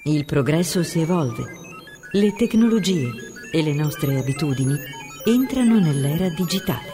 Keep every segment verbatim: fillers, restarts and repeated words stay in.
Il progresso si evolve, le tecnologie e le nostre abitudini entrano nell'era digitale.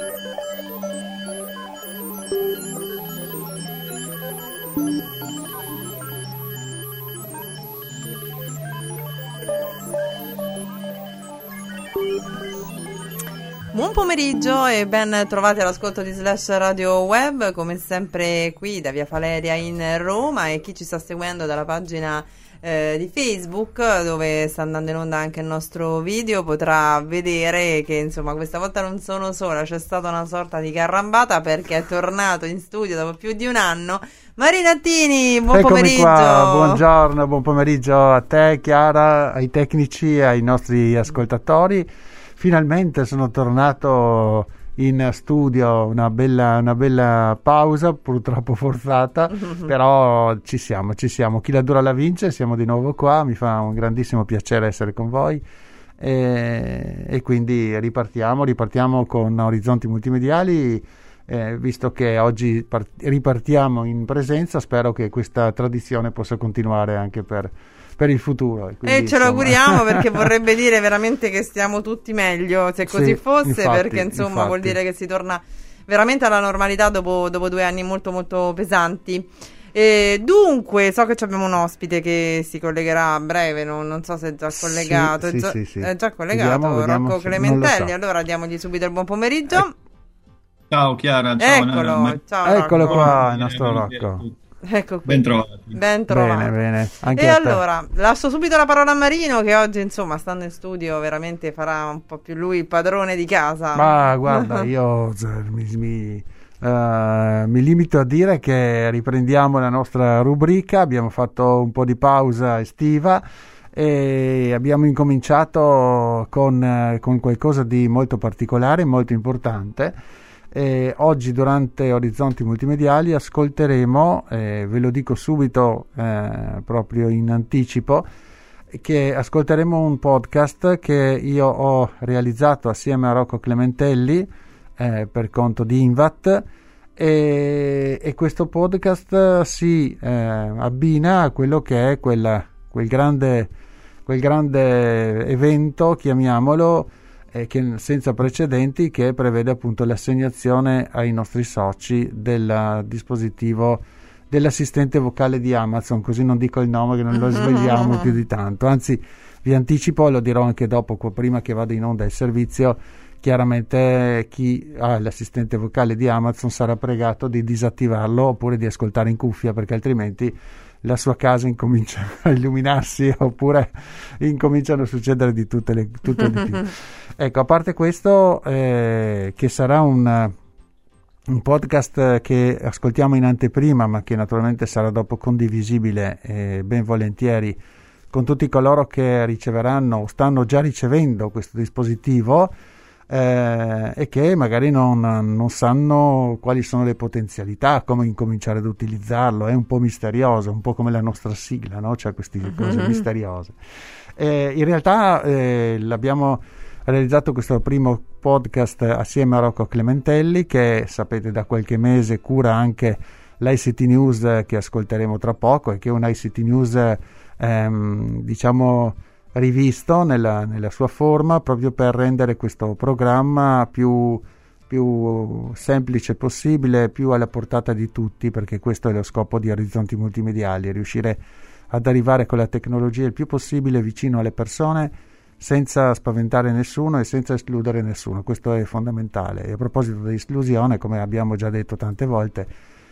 Buon pomeriggio e ben trovati all'ascolto di Slash Radio Web, come sempre qui da Via Valeria in Roma, e chi ci sta seguendo dalla pagina eh, di Facebook, dove sta andando in onda anche il nostro video, potrà vedere che insomma questa volta non sono sola, c'è stata una sorta di carambata perché è tornato in studio dopo più di un anno Marinattini. Buon Eccomi pomeriggio. Qua. Buongiorno, buon pomeriggio a te Chiara, ai tecnici e ai nostri ascoltatori. Finalmente sono tornato in studio, una bella, una bella pausa, purtroppo forzata, mm-hmm. però ci siamo, ci siamo. Chi la dura la vince, siamo di nuovo qua, mi fa un grandissimo piacere essere con voi e, e quindi ripartiamo, ripartiamo con Orizzonti Multimediali, eh, visto che oggi part- ripartiamo in presenza, spero che questa tradizione possa continuare anche per... per il futuro. E, quindi, e ce lo insomma... auguriamo, perché vorrebbe dire veramente che stiamo tutti meglio se così sì, fosse, infatti, perché insomma infatti. vuol dire che si torna veramente alla normalità dopo, dopo due anni molto molto pesanti. E dunque, so che abbiamo un ospite che si collegherà a breve, non, non so se è già collegato. Sì, è, già, sì, sì. è già collegato, vediamo, vediamo, Rocco sì, Clementelli. so. Allora diamogli subito il buon pomeriggio. Eh. Ciao Chiara, ciao. Eccolo, Ma... ciao Eccolo Rocco. qua, il nostro Rocco. Ecco qui. Ben trovati. Ben trovati. Bene, bene. Anche e a te. allora lascio subito la parola a Marino, che oggi insomma stando in studio veramente farà un po' più lui il padrone di casa. Ma guarda, io mi, mi, uh, mi limito a dire che riprendiamo la nostra rubrica, abbiamo fatto un po' di pausa estiva e abbiamo incominciato con, con qualcosa di molto particolare, molto importante. E oggi durante Orizzonti Multimediali ascolteremo, eh, ve lo dico subito eh, proprio in anticipo, che ascolteremo un podcast che io ho realizzato assieme a Rocco Clementelli eh, per conto di Invat, e, e questo podcast si eh, abbina a quello che è quella, quel grande, quel grande evento, chiamiamolo, che senza precedenti, che prevede appunto l'assegnazione ai nostri soci del dispositivo dell'assistente vocale di Amazon, così non dico il nome che non lo svegliamo più di tanto, anzi vi anticipo, lo dirò anche dopo, prima che vada in onda il servizio. Chiaramente chi ha l'assistente vocale di Amazon sarà pregato di disattivarlo oppure di ascoltare in cuffia, perché altrimenti la sua casa incomincia a illuminarsi oppure incominciano a succedere di tutte le tutte di più. Ecco, a parte questo, eh, che sarà un, un podcast che ascoltiamo in anteprima, ma che naturalmente sarà dopo condivisibile eh, ben volentieri con tutti coloro che riceveranno o stanno già ricevendo questo dispositivo, Eh, e che magari non, non sanno quali sono le potenzialità, come incominciare ad utilizzarlo. È un po' misterioso, un po' come la nostra sigla, no? Cioè queste cose mm-hmm. misteriose. Eh, in realtà eh, l'abbiamo realizzato questo primo podcast assieme a Rocco Clementelli, che sapete da qualche mese cura anche l'I C T News, che ascolteremo tra poco, e che è un I C T News ehm, diciamo rivisto nella, nella sua forma, proprio per rendere questo programma più, più semplice possibile, più alla portata di tutti, perché questo è lo scopo di Orizzonti Multimediali, riuscire ad arrivare con la tecnologia il più possibile vicino alle persone, senza spaventare nessuno e senza escludere nessuno. Questo è fondamentale. E a proposito di esclusione, come abbiamo già detto tante volte,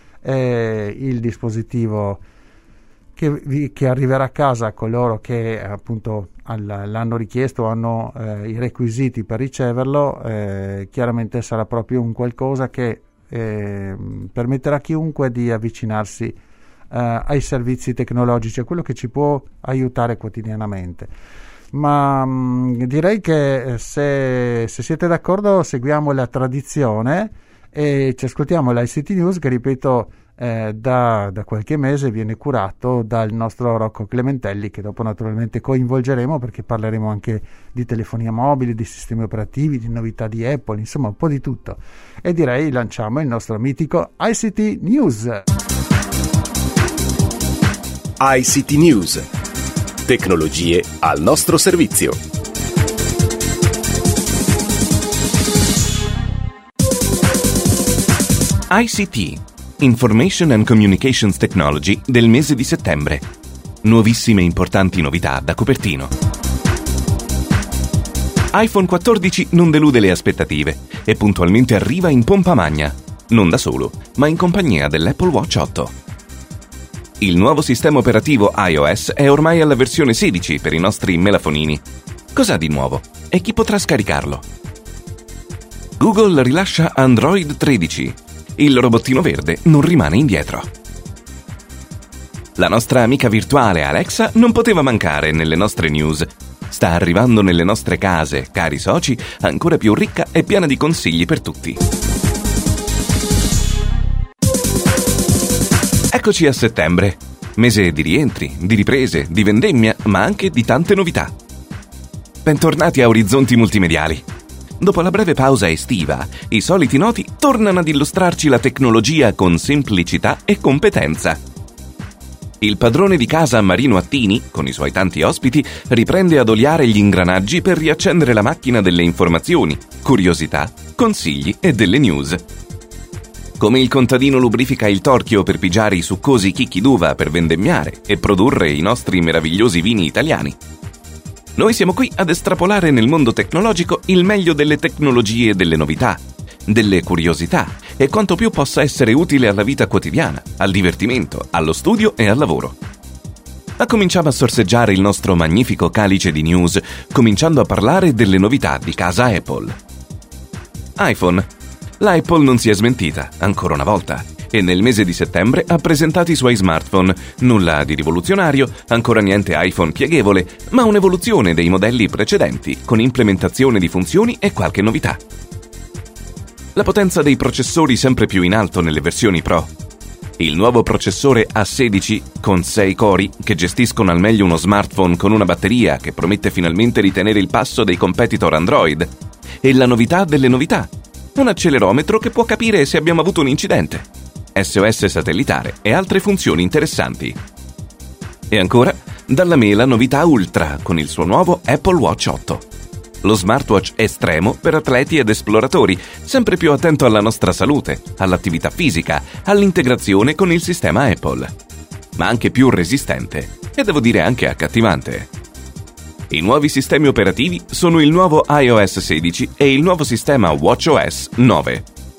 è il dispositivo Che, vi, che arriverà a casa a coloro che appunto all, l'hanno richiesto o hanno eh, i requisiti per riceverlo. Eh, chiaramente sarà proprio un qualcosa che eh, permetterà a chiunque di avvicinarsi eh, ai servizi tecnologici, a quello che ci può aiutare quotidianamente. Ma mh, direi che se, se siete d'accordo seguiamo la tradizione e ci ascoltiamo l'I C T News, che ripeto Eh, da, da qualche mese viene curato dal nostro Rocco Clementelli, che dopo naturalmente coinvolgeremo, perché parleremo anche di telefonia mobile, di sistemi operativi, di novità di Apple, insomma un po' di tutto. E direi lanciamo il nostro mitico I C T News. I C T News, Tecnologie al nostro servizio. I C T, Information and Communications Technology del mese di settembre. Nuovissime e importanti novità da copertino. iPhone quattordici non delude le aspettative e puntualmente arriva in pompa magna, non da solo, ma in compagnia dell'Apple Watch otto. Il nuovo sistema operativo iOS è ormai alla versione sedici per i nostri melafonini. Cos'ha di nuovo? E chi potrà scaricarlo? Google rilascia Android tredici. Il robottino verde non rimane indietro. La nostra amica virtuale Alexa non poteva mancare nelle nostre news. Sta arrivando nelle nostre case, cari soci, ancora più ricca e piena di consigli per tutti. Eccoci a settembre, mese di rientri, di riprese, di vendemmia, ma anche di tante novità. Bentornati a Orizzonti Multimediali. Dopo la breve pausa estiva, i soliti noti tornano ad illustrarci la tecnologia con semplicità e competenza. Il padrone di casa Marino Attini, con i suoi tanti ospiti, riprende ad oliare gli ingranaggi per riaccendere la macchina delle informazioni, curiosità, consigli e delle news. Come il contadino lubrifica il torchio per pigiare i succosi chicchi d'uva per vendemmiare e produrre i nostri meravigliosi vini italiani. Noi siamo qui ad estrapolare nel mondo tecnologico il meglio delle tecnologie, delle novità, delle curiosità e quanto più possa essere utile alla vita quotidiana, al divertimento, allo studio e al lavoro. Ma cominciamo a sorseggiare il nostro magnifico calice di news, cominciando a parlare delle novità di casa Apple. iPhone. La Apple non si è smentita, ancora una volta, e nel mese di settembre ha presentato i suoi smartphone. Nulla di rivoluzionario, ancora niente iPhone pieghevole, ma un'evoluzione dei modelli precedenti, con implementazione di funzioni e qualche novità. La potenza dei processori sempre più in alto nelle versioni Pro. Il nuovo processore A sedici con sei cori che gestiscono al meglio uno smartphone con una batteria che promette finalmente di tenere il passo dei competitor Android. E la novità delle novità. Un accelerometro che può capire se abbiamo avuto un incidente. S O S satellitare e altre funzioni interessanti. E ancora, dalla mela novità Ultra con il suo nuovo Apple Watch otto. Lo smartwatch estremo per atleti ed esploratori, sempre più attento alla nostra salute, all'attività fisica, all'integrazione con il sistema Apple. Ma anche più resistente e devo dire anche accattivante. I nuovi sistemi operativi sono il nuovo iOS sedici e il nuovo sistema WatchOS nove.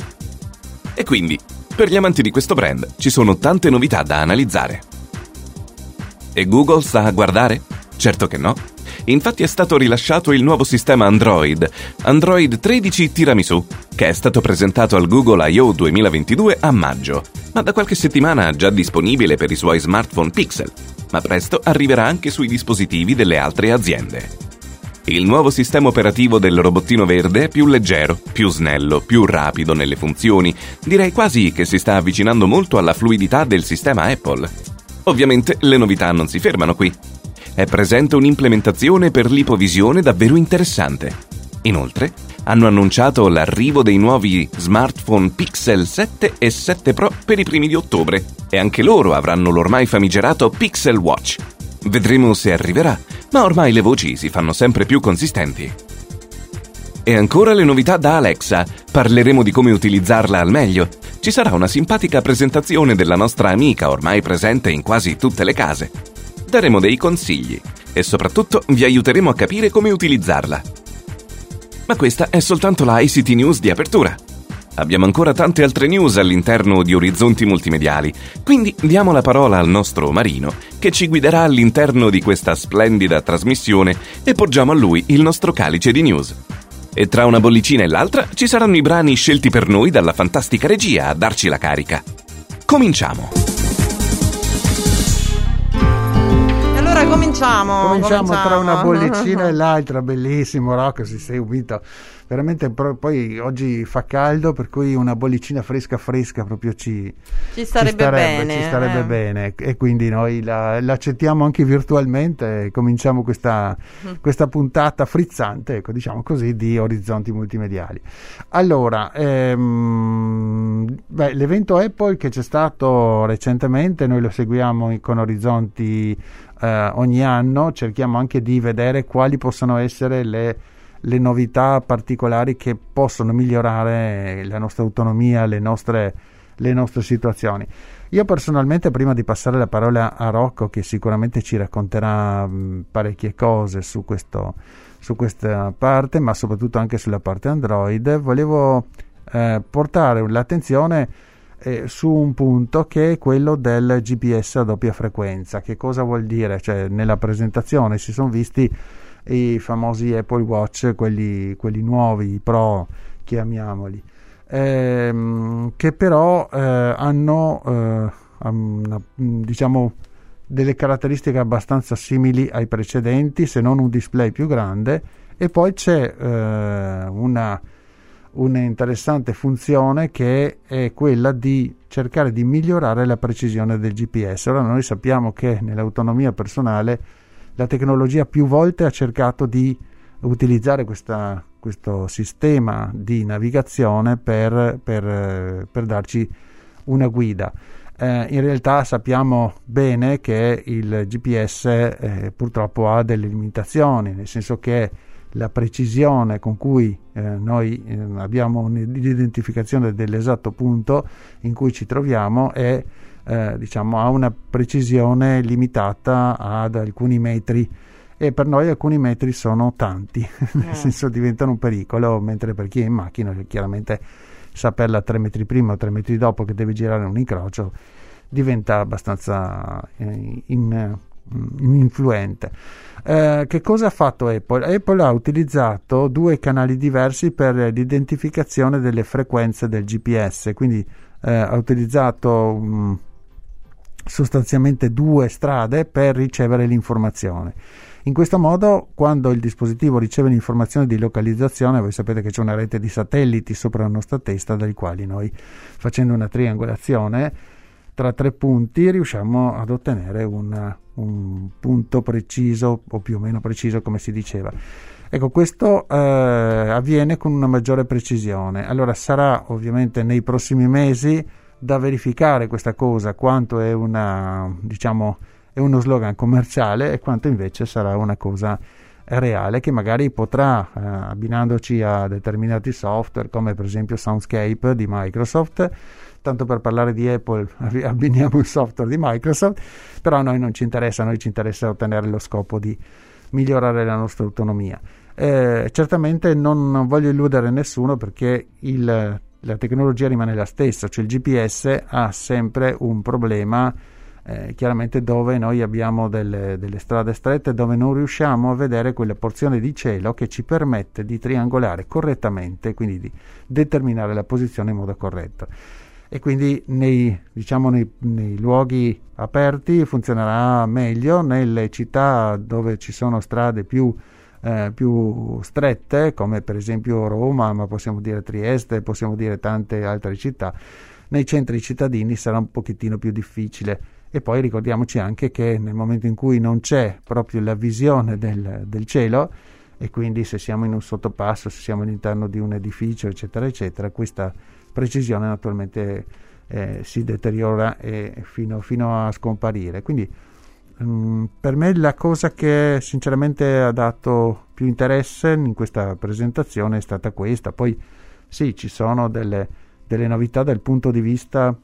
E quindi, per gli amanti di questo brand, ci sono tante novità da analizzare. E Google sta a guardare? Certo che no. Infatti è stato rilasciato il nuovo sistema Android, Android tredici Tiramisù, che è stato presentato al Google I O duemilaventidue a maggio, ma da qualche settimana già disponibile per i suoi smartphone Pixel, ma presto arriverà anche sui dispositivi delle altre aziende. Il nuovo sistema operativo del robottino verde è più leggero, più snello, più rapido nelle funzioni, direi quasi che si sta avvicinando molto alla fluidità del sistema Apple. Ovviamente le novità non si fermano qui. È presente un'implementazione per l'ipovisione davvero interessante. Inoltre, hanno annunciato l'arrivo dei nuovi smartphone Pixel sette e sette Pro per i primi di ottobre e anche loro avranno l'ormai famigerato Pixel Watch. Vedremo se arriverà, ma ormai le voci si fanno sempre più consistenti. E ancora le novità da Alexa, parleremo di come utilizzarla al meglio. Ci sarà una simpatica presentazione della nostra amica ormai presente in quasi tutte le case. Daremo dei consigli e soprattutto vi aiuteremo a capire come utilizzarla. Ma questa è soltanto la I C T News di apertura. Abbiamo ancora tante altre news all'interno di Orizzonti Multimediali, quindi diamo la parola al nostro Marino che ci guiderà all'interno di questa splendida trasmissione e porgiamo a lui il nostro calice di news. E tra una bollicina e l'altra ci saranno i brani scelti per noi dalla fantastica regia a darci la carica. Cominciamo! Cominciamo, cominciamo cominciamo tra una bollicina e l'altra, bellissimo Rocco, si sei unito veramente pro- poi oggi fa caldo, per cui una bollicina fresca fresca proprio ci, ci starebbe, ci starebbe bene, ci starebbe eh. bene, e quindi noi la, l'accettiamo anche virtualmente e cominciamo questa, mm. questa puntata frizzante, ecco, diciamo così, di Orizzonti Multimediali. Allora, ehm, beh, l'evento Apple che c'è stato recentemente, noi lo seguiamo con Orizzonti eh, ogni anno, cerchiamo anche di vedere quali possono essere le le novità particolari che possono migliorare la nostra autonomia, le nostre, le nostre situazioni. Io personalmente, prima di passare la parola a Rocco, che sicuramente ci racconterà mh, parecchie cose su, questo, su questa parte, ma soprattutto anche sulla parte Android, volevo eh, portare l'attenzione eh, su un punto che è quello del G P S a doppia frequenza. Che cosa vuol dire? Cioè, nella presentazione si sono visti i famosi Apple Watch, quelli, quelli nuovi, i Pro, chiamiamoli, ehm, che però eh, hanno eh, una, diciamo delle caratteristiche abbastanza simili ai precedenti, se non un display più grande, e poi c'è eh, una, una interessante funzione che è quella di cercare di migliorare la precisione del G P S. Ora, noi sappiamo che nell'autonomia personale la tecnologia più volte ha cercato di utilizzare questa, questo sistema di navigazione per, per, per darci una guida. Eh, in realtà sappiamo bene che il G P S eh, purtroppo ha delle limitazioni, nel senso che la precisione con cui eh, noi eh, abbiamo l'identificazione dell'esatto punto in cui ci troviamo è Eh, diciamo ha una precisione limitata ad alcuni metri, e per noi alcuni metri sono tanti, nel eh. senso diventano un pericolo, mentre per chi è in macchina chiaramente saperla tre metri prima o tre metri dopo che deve girare un incrocio diventa abbastanza eh, in, in influente. Eh, che cosa ha fatto Apple? Apple ha utilizzato due canali diversi per l'identificazione delle frequenze del G P S, quindi eh, ha utilizzato um, sostanzialmente due strade per ricevere l'informazione. In questo modo, quando il dispositivo riceve l'informazione di localizzazione, voi sapete che c'è una rete di satelliti sopra la nostra testa, dai quali noi, facendo una triangolazione tra tre punti, riusciamo ad ottenere una, un punto preciso, o più o meno preciso, come si diceva. Ecco, questo eh, avviene con una maggiore precisione. Allora sarà ovviamente nei prossimi mesi da verificare questa cosa, quanto è una, diciamo, è uno slogan commerciale e quanto invece sarà una cosa reale, che magari potrà, eh, abbinandoci a determinati software come per esempio Soundscape di Microsoft, tanto per parlare di Apple abbiniamo il software di Microsoft, però a noi non ci interessa, a noi ci interessa ottenere lo scopo di migliorare la nostra autonomia. Eh, certamente non, non voglio illudere nessuno, perché il la tecnologia rimane la stessa, cioè il G P S ha sempre un problema, eh, chiaramente dove noi abbiamo delle, delle strade strette, dove non riusciamo a vedere quella porzione di cielo che ci permette di triangolare correttamente, quindi di determinare la posizione in modo corretto. E quindi nei, diciamo nei, nei luoghi aperti funzionerà meglio, nelle città dove ci sono strade più Eh, più strette, come per esempio Roma, ma possiamo dire Trieste, possiamo dire tante altre città, nei centri cittadini sarà un pochettino più difficile. E poi ricordiamoci anche che nel momento in cui non c'è proprio la visione del, del cielo, e quindi se siamo in un sottopasso, se siamo all'interno di un edificio, eccetera eccetera, questa precisione naturalmente eh, si deteriora e fino, fino a scomparire. Quindi Um, per me la cosa che sinceramente ha dato più interesse in questa presentazione è stata questa. Poi sì, ci sono delle, delle novità dal punto di vista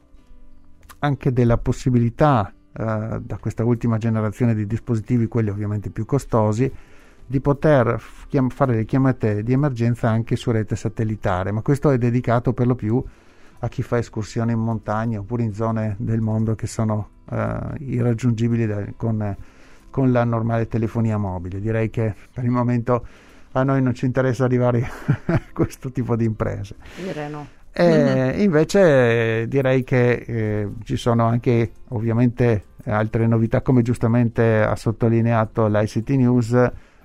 anche della possibilità uh, da questa ultima generazione di dispositivi, quelli ovviamente più costosi, di poter chiam- fare le chiamate di emergenza anche su rete satellitare, ma questo è dedicato per lo più a chi fa escursioni in montagna oppure in zone del mondo che sono uh, irraggiungibili da, con, con la normale telefonia mobile. Direi che per il momento a noi non ci interessa arrivare a questo tipo di imprese. Direi no. E mm-hmm. Invece direi che eh, ci sono anche ovviamente altre novità, come giustamente ha sottolineato l'I C T News.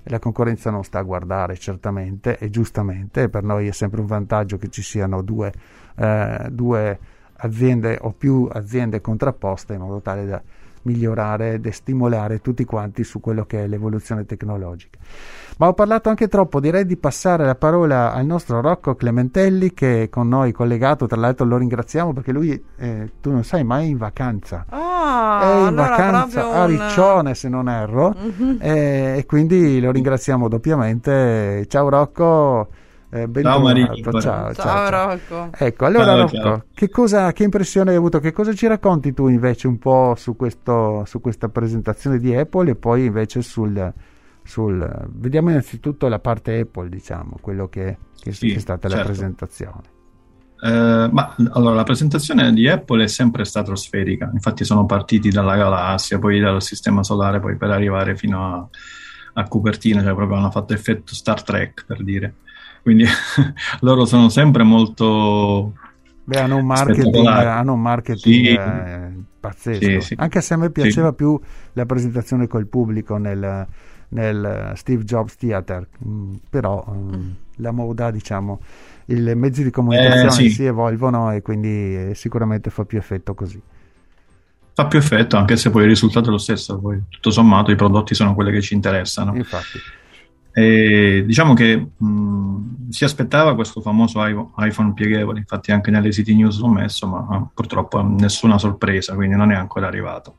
e la concorrenza non sta a guardare certamente e giustamente, e per noi è sempre un vantaggio che ci siano due, eh, due aziende o più aziende contrapposte in modo tale da migliorare e stimolare tutti quanti su quello che è l'evoluzione tecnologica. Ma ho parlato anche troppo, direi di passare la parola al nostro Rocco Clementelli, che è con noi collegato. Tra l'altro lo ringraziamo perché lui, eh, tu non sai, ma è in vacanza. Ah, è in allora vacanza a un... Riccione, se non erro, mm-hmm. eh, e quindi lo ringraziamo doppiamente. Ciao Rocco. Eh, ciao Maria. Ciao, ciao, ciao, ciao Rocco. Ecco, allora ciao, Rocco, ciao. Che, cosa, che impressione hai avuto? Che cosa ci racconti tu invece un po' su, questo, su questa presentazione di Apple e poi invece sul, sul... Vediamo innanzitutto la parte Apple, diciamo, quello che, che, sì, che è stata certo. la presentazione. Eh, ma allora la presentazione di Apple è sempre stratosferica, infatti sono partiti dalla galassia, poi dal sistema solare, poi per arrivare fino a, a Cupertino, cioè proprio hanno fatto effetto Star Trek, per dire. Quindi loro sono sempre molto Beh, hanno un marketing, hanno un marketing sì, eh, pazzesco. Sì, sì. Anche se a me piaceva sì. più la presentazione col pubblico nel, nel Steve Jobs Theater, mm, però mm, la moda, diciamo, i mezzi di comunicazione eh, sì. si evolvono e quindi eh, sicuramente fa più effetto così. Fa più effetto, anche se poi il risultato è lo stesso, poi tutto sommato i prodotti sono quelli che ci interessano. Infatti. E diciamo che mh, si aspettava questo famoso iPhone pieghevole, infatti anche nelle City News l'ho messo, ma ah, purtroppo nessuna sorpresa, quindi non è ancora arrivato.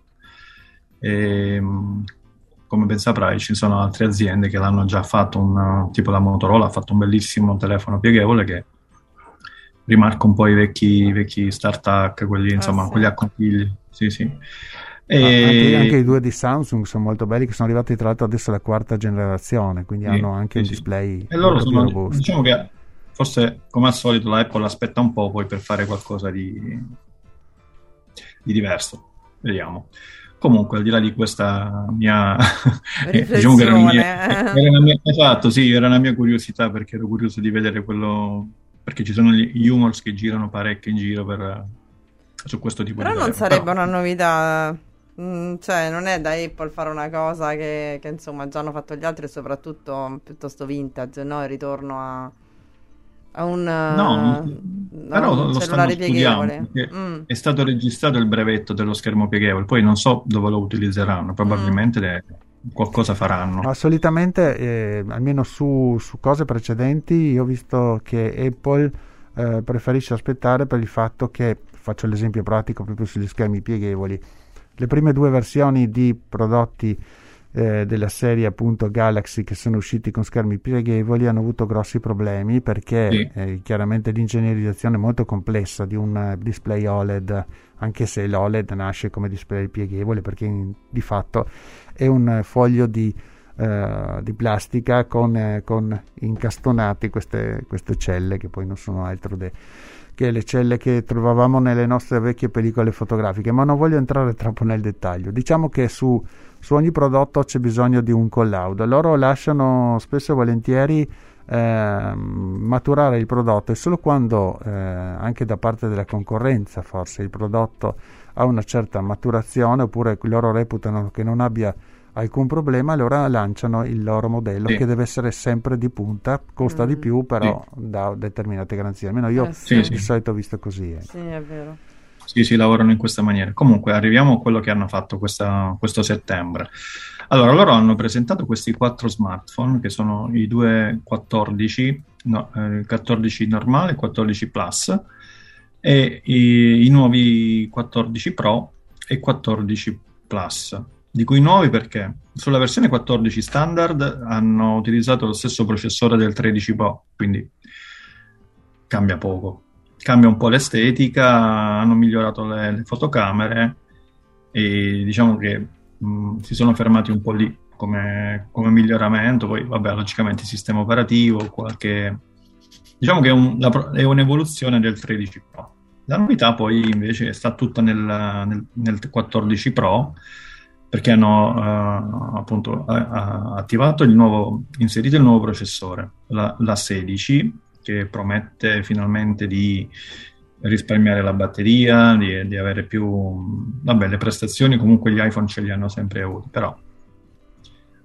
E, mh, come ben saprai ci sono altre aziende che l'hanno già fatto, un, tipo la Motorola ha fatto un bellissimo telefono pieghevole che rimarca un po' i vecchi, vecchi StarTAC, quelli, insomma, ah, sì. quelli a conchiglie. Sì, sì. E... Ah, anche, anche i due di Samsung sono molto belli, che sono arrivati tra l'altro adesso alla quarta generazione, quindi sì, hanno anche sì, un sì. display e loro molto sono, più robusto. Diciamo che forse come al solito la Apple aspetta un po' poi per fare qualcosa di, di diverso, vediamo. Comunque al di là di questa mia diciamo che era una mia, era una mia, esatto, sì, era una mia curiosità, perché ero curioso di vedere quello, perché ci sono gli humors che girano parecchio in giro per, su questo tipo però di non telefono. sarebbe Però, una novità. Mm, cioè non è da Apple fare una cosa che, che insomma già hanno fatto gli altri, e soprattutto piuttosto vintage, no? Il ritorno a, a un, no, uh, però a un lo cellulare stanno pieghevole. studiando, Mm. è stato registrato il brevetto dello schermo pieghevole, poi non so dove lo utilizzeranno, probabilmente mm. le, qualcosa faranno. Ma solitamente eh, almeno su, su cose precedenti io ho visto che Apple eh, preferisce aspettare, per il fatto che, faccio l'esempio pratico proprio sugli schermi pieghevoli, le prime due versioni di prodotti eh, della serie appunto Galaxy che sono usciti con schermi pieghevoli hanno avuto grossi problemi, perché sì. eh, chiaramente l'ingegnerizzazione è molto complessa di un uh, display O L E D, anche se l'O L E D nasce come display pieghevole, perché in, di fatto è un foglio di, uh, di plastica con, eh, con incastonati queste, queste celle, che poi non sono altro de, che le celle che trovavamo nelle nostre vecchie pellicole fotografiche, ma non voglio entrare troppo nel dettaglio. Diciamo che su, su ogni prodotto c'è bisogno di un collaudo. Loro lasciano spesso e volentieri eh, maturare il prodotto, e solo quando eh, anche da parte della concorrenza forse il prodotto ha una certa maturazione, oppure loro reputano che non abbia alcun problema, allora lanciano il loro modello, sì. che deve essere sempre di punta, costa mm. di più, però sì. dà determinate garanzie. Almeno io eh, sì, di sì. solito ho visto così. Eh. Sì, è vero. Sì, sì, lavorano in questa maniera. Comunque arriviamo a quello che hanno fatto questa, questo settembre. Allora, loro hanno presentato questi quattro smartphone, che sono i due quattordici, no, eh, quattordici normale e quattordici Plus, e i, i nuovi quattordici Pro e quattordici Plus. Dico i nuovi perché sulla versione quattordici standard hanno utilizzato lo stesso processore del tredici Pro, quindi cambia poco. Cambia un po' l'estetica, hanno migliorato le, le fotocamere, e diciamo che mh, si sono fermati un po' lì come, come miglioramento. Poi vabbè, logicamente il sistema operativo, qualche... diciamo che è, un, la, è un'evoluzione del tredici Pro. La novità poi invece sta tutta nel, nel, nel quattordici Pro, perché hanno uh, appunto uh, attivato il nuovo, inserito il nuovo processore, la, la sedici, che promette finalmente di risparmiare la batteria, di, di avere più, vabbè, le prestazioni comunque gli iPhone ce li hanno sempre avuti, però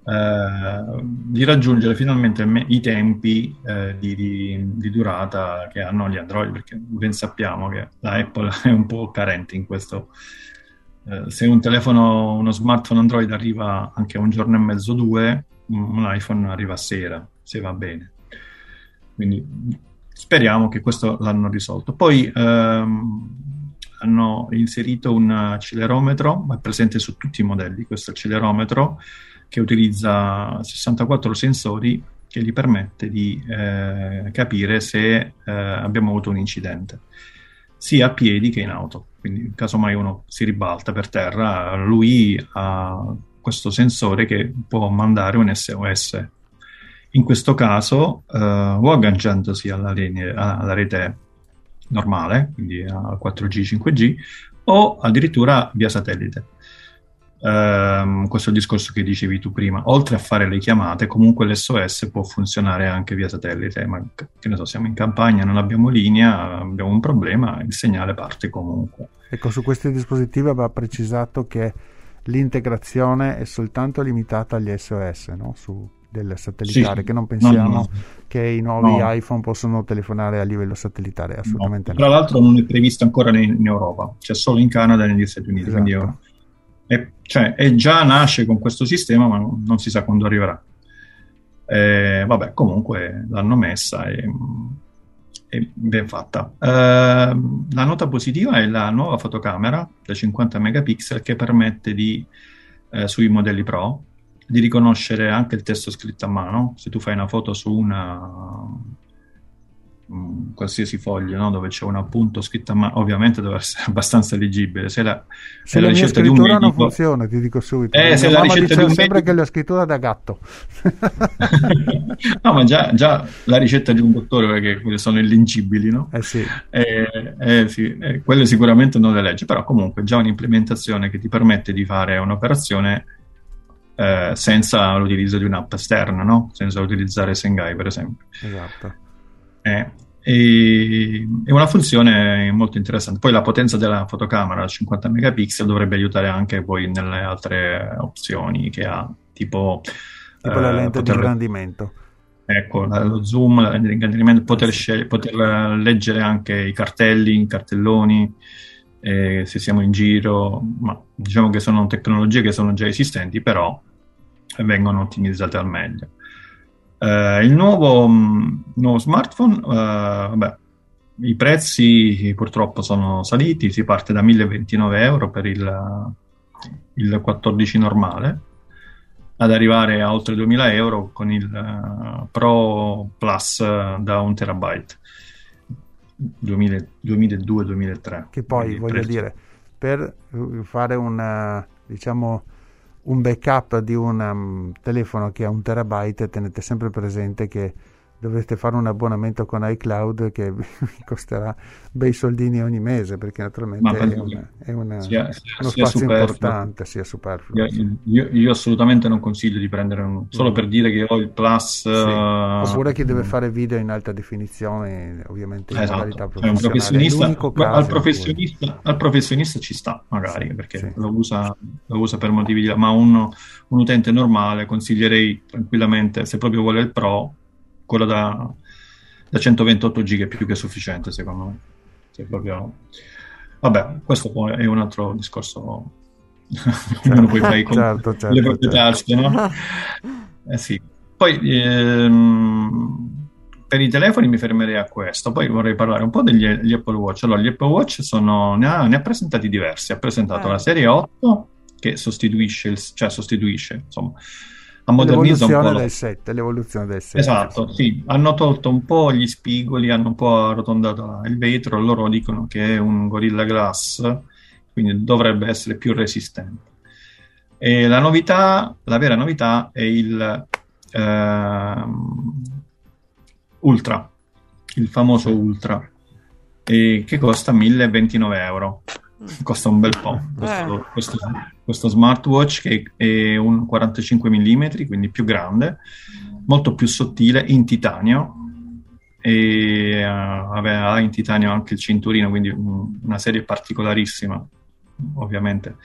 eh, di raggiungere finalmente me- i tempi eh, di, di- di durata che hanno gli Android, perché ben sappiamo che la Apple è un po' carente in questo. Eh, se un telefono, uno smartphone Android arriva anche a un giorno e mezzo, due, un iPhone arriva a sera, se va bene. Quindi speriamo che questo l'hanno risolto. Poi ehm, hanno inserito un accelerometro, è presente su tutti i modelli questo accelerometro, che utilizza sessantaquattro sensori, che gli permette di eh, capire se eh, abbiamo avuto un incidente, sia a piedi che in auto. Quindi casomai uno si ribalta per terra, lui ha questo sensore che può mandare un S O S. In questo caso eh, o agganciandosi alla, linea, alla rete normale, quindi a quattro G, cinque G, o addirittura via satellite. Um, questo è il discorso che dicevi tu prima. Oltre a fare le chiamate, comunque l'S O S può funzionare anche via satellite, ma che ne so, siamo in campagna, non abbiamo linea, abbiamo un problema, il segnale parte comunque. Ecco, su questi dispositivi va precisato che l'integrazione è soltanto limitata agli S O S, no? Su del satellitare, sì, che non pensiamo no, no. che i nuovi no. iPhone possono telefonare a livello satellitare, assolutamente no. no. Tra l'altro non è previsto ancora in, in Europa, cioè solo in Canada e negli Stati Uniti, esatto. Quindi io, è, cioè, è già nasce con questo sistema, ma non, non si sa quando arriverà. Eh, vabbè, comunque l'hanno messa e è ben fatta. Eh, la nota positiva è la nuova fotocamera da cinquanta megapixel che permette di, eh, sui modelli Pro, di riconoscere anche il testo scritto a mano. Se tu fai una foto su una um, qualsiasi foglio, no? Dove c'è un appunto scritto a mano, ovviamente deve essere abbastanza leggibile. Se la, se la, la mia scrittura non funziona, ti dico subito. Eh, se mia la mamma dice di un sempre medico... che la scrittura da gatto. No, ma già, già la ricetta di un dottore, perché quelle sono illeggibili, no? Eh sì. Eh, eh, sì, eh, quelle sicuramente non le legge, però comunque già un'implementazione che ti permette di fare un'operazione Eh, senza l'utilizzo di un'app esterna, no? Senza utilizzare Sengai, per esempio. Esatto. Eh, e, è una funzione molto interessante. Poi la potenza della fotocamera, cinquanta megapixel, dovrebbe aiutare anche poi nelle altre opzioni che ha, tipo, tipo eh, la lente poter, di ingrandimento. Ecco, lo zoom, la lente di ingrandimento, poter, sì. scel- poter leggere anche i cartelli, i cartelloni, Eh, se siamo in giro, ma diciamo che sono tecnologie che sono già esistenti, però vengono ottimizzate al meglio. Eh, il nuovo, mh, nuovo smartphone, eh, vabbè, i prezzi purtroppo sono saliti, si parte da milleventinove euro per il, il quattordici normale, ad arrivare a oltre duemila euro con il uh, Pro Plus uh, da un terabyte. duemiladue duemilatré, che poi voglio prezzo. dire, per fare un diciamo un backup di un um, telefono che ha un terabyte, tenete sempre presente che dovrete fare un abbonamento con iCloud che vi costerà bei soldini ogni mese, perché naturalmente è, una, è una, sia, sia, uno sia spazio superfluo. importante, sia superfluo. Io, io, io assolutamente non consiglio di prendere un, solo mm. per dire che ho il Plus. Sì. Uh, Oppure chi deve fare video in alta definizione, ovviamente in esatto. modalità professionale. Cioè, un professionista, al, professionista, al professionista ci sta, magari, sì, perché sì. Lo, usa, lo usa per motivi di... Ma un, un utente normale consiglierei tranquillamente, se proprio vuole il Pro, quello da, da centoventotto giga è più che sufficiente, secondo me. Se proprio... Vabbè, questo poi è un altro discorso. Certo, poi fai con certo, certo, le proprietà, certo. No? Eh sì. Poi ehm, per i telefoni mi fermerei a questo. Poi vorrei parlare un po' degli gli Apple Watch. Allora, gli Apple Watch sono, ne, ha, ne ha presentati diversi. Ha presentato eh. la serie otto, che sostituisce, il, cioè sostituisce, insomma, ammodernizza un po' del sette, l'evoluzione del sette. Esatto, sì, hanno tolto un po' gli spigoli, hanno un po' arrotondato il vetro, loro dicono che è un Gorilla Glass, quindi dovrebbe essere più resistente. E la novità, la vera novità è il eh, Ultra, il famoso Ultra, e che costa milleventinove euro. Costa un bel po' questo, eh. questo, questo smartwatch, che è un quarantacinque millimetri, quindi più grande, molto più sottile, in titanio, e uh, ha in titanio anche il cinturino, quindi un, una serie particolarissima, ovviamente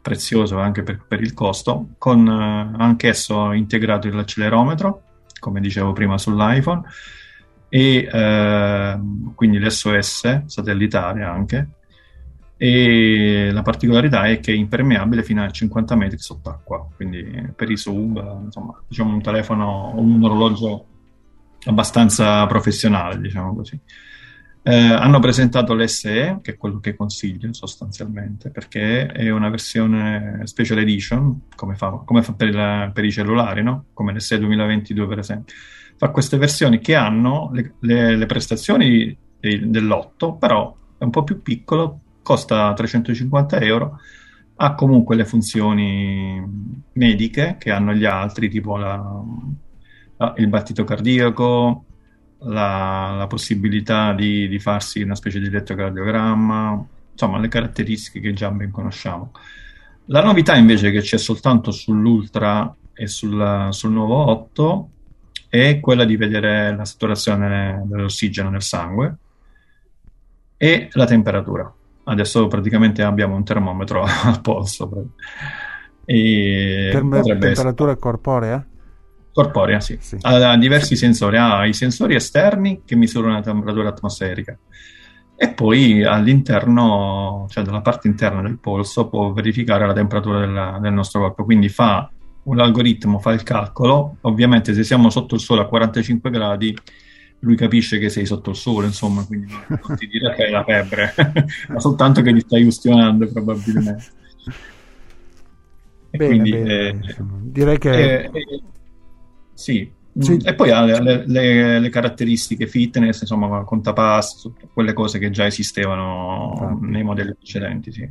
prezioso anche per, per il costo, con eh, anch'esso integrato l'accelerometro, come dicevo prima sull'iPhone, e eh, quindi l'S O S satellitare anche, e la particolarità è che è impermeabile fino a cinquanta metri sott'acqua, quindi per i sub, insomma, diciamo un telefono, un orologio abbastanza professionale, diciamo così. Eh, hanno presentato l'S E, che è quello che consiglio sostanzialmente, perché è una versione special edition, come fa, come fa per, la, per i cellulari, no? Come l'S E duemilaventidue per esempio. Fa queste versioni che hanno le, le, le prestazioni dei, dell'otto, però è un po' più piccolo, costa trecentocinquanta euro, ha comunque le funzioni mediche che hanno gli altri, tipo la, la, il battito cardiaco, La, la possibilità di, di farsi una specie di elettrocardiogramma, insomma le caratteristiche che già ben conosciamo. La novità invece che c'è soltanto sull'Ultra e sul, sul nuovo otto è quella di vedere la saturazione dell'ossigeno nel sangue e la temperatura. Adesso praticamente abbiamo un termometro al polso. E Term- temperatura essere... corporea? Corporea, sì. sì. Ha diversi sensori. Ha i sensori esterni che misurano la temperatura atmosferica e poi all'interno, cioè dalla parte interna del polso, può verificare la temperatura della, del nostro corpo. Quindi fa un algoritmo, fa il calcolo. Ovviamente se siamo sotto il sole a quarantacinque gradi, lui capisce che sei sotto il sole, insomma, quindi non ti dirà che hai la febbre, ma soltanto che ti stai ustionando probabilmente. E bene, quindi, bene. Eh, direi che... Eh, eh, Sì. sì, e poi ha le, le, le caratteristiche fitness, insomma, contapass, quelle cose che già esistevano Infatti. nei modelli precedenti. Sì.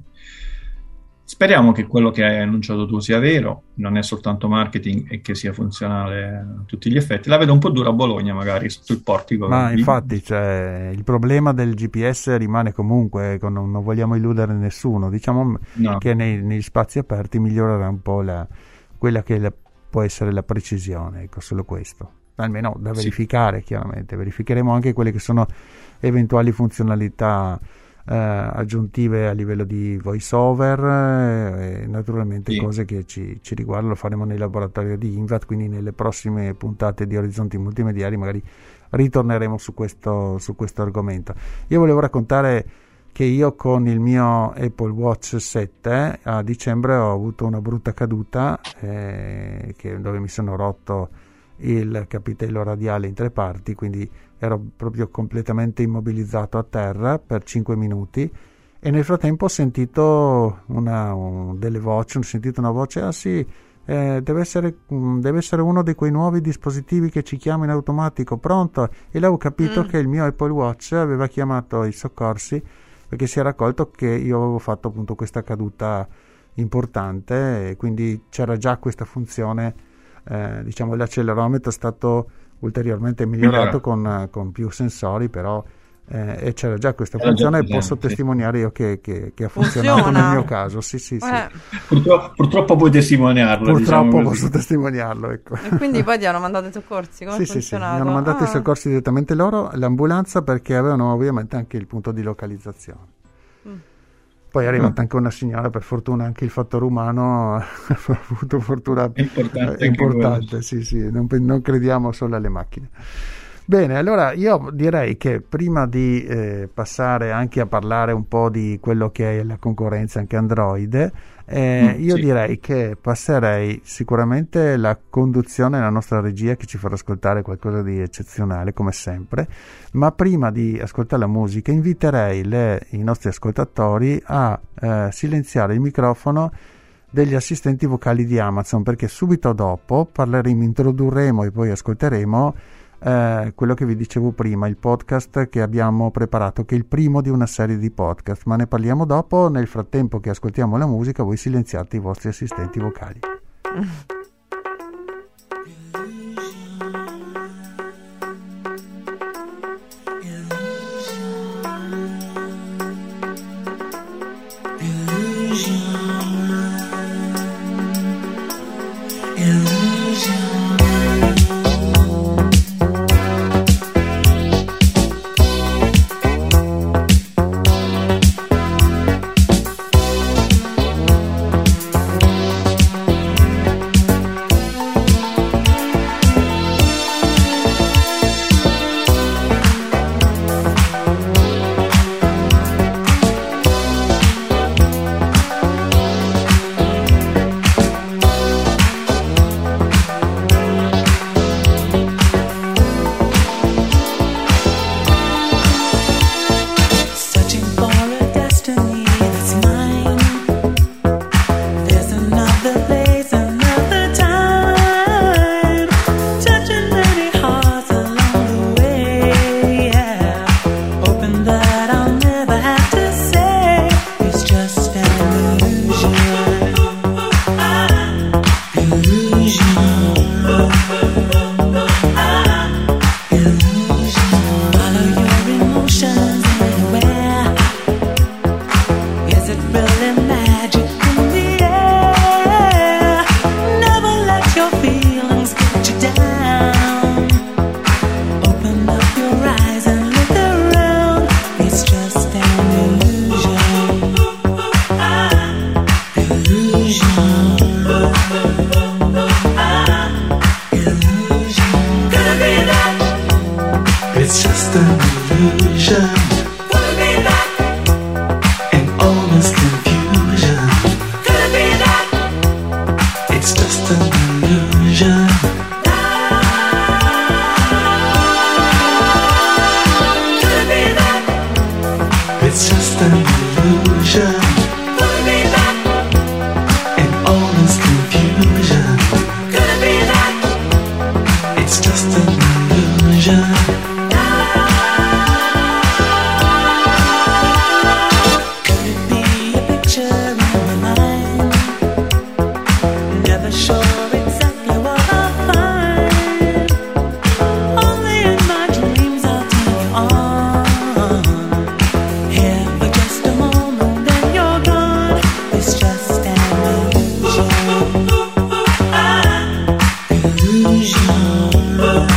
Speriamo che quello che hai annunciato tu sia vero, non è soltanto marketing e che sia funzionale a tutti gli effetti. La vedo un po' dura a Bologna, magari sotto il portico. Ma lì. Infatti, cioè, il problema del G P S rimane comunque, non, non vogliamo illudere nessuno. Diciamo no. che nei, negli spazi aperti migliorerà un po' la, quella che è la può essere la precisione, ecco, solo questo, almeno da verificare. Sì. Chiaramente verificheremo anche quelle che sono eventuali funzionalità eh, aggiuntive a livello di voice over eh, e naturalmente sì. cose che ci, ci riguardano lo faremo nei laboratori di INVAT, quindi nelle prossime puntate di Orizzonti Multimediali magari ritorneremo su questo, su questo argomento. Io volevo raccontare che io con il mio Apple Watch sette a dicembre ho avuto una brutta caduta eh, che, dove mi sono rotto il capitello radiale in tre parti, quindi ero proprio completamente immobilizzato a terra per cinque minuti e nel frattempo ho sentito una, un, delle voci, ho sentito una voce, ah sì, eh, deve essere, deve essere uno di quei nuovi dispositivi che ci chiama in automatico, pronto? E là ho capito mm. che il mio Apple Watch aveva chiamato i soccorsi perché si era accorto che io avevo fatto appunto questa caduta importante e quindi c'era già questa funzione, eh, diciamo l'accelerometro è stato ulteriormente migliorato con, con più sensori, però eh, e c'era già questa era funzione e posso sì. testimoniare io che, che, che ha funzionato Funziona. nel mio caso. Sì, sì, sì. Eh. Purtroppo, purtroppo puoi testimoniarlo. Purtroppo diciamo posso testimoniarlo. Ecco. E quindi poi ti hanno mandato i soccorsi? Come sì, sì, sì, mi hanno mandato ah. i soccorsi direttamente loro, l'ambulanza, perché avevano ovviamente anche il punto di localizzazione. Mm. Poi è arrivata mm. anche una signora, per fortuna anche il fattore umano ha avuto fortuna importante, importante sì, sì, non, non crediamo solo alle macchine. Bene, allora io direi che prima di eh, passare anche a parlare un po' di quello che è la concorrenza anche Android, eh, mm, io sì. direi che passerei sicuramente la conduzione alla nostra regia che ci farà ascoltare qualcosa di eccezionale come sempre, ma prima di ascoltare la musica inviterei le, i nostri ascoltatori a eh, silenziare il microfono degli assistenti vocali di Amazon, perché subito dopo parleremo, introdurremo e poi ascolteremo Eh, quello che vi dicevo prima, il podcast che abbiamo preparato, che è il primo di una serie di podcast, ma ne parliamo dopo. Nel frattempo che ascoltiamo la musica, voi silenziate i vostri assistenti vocali.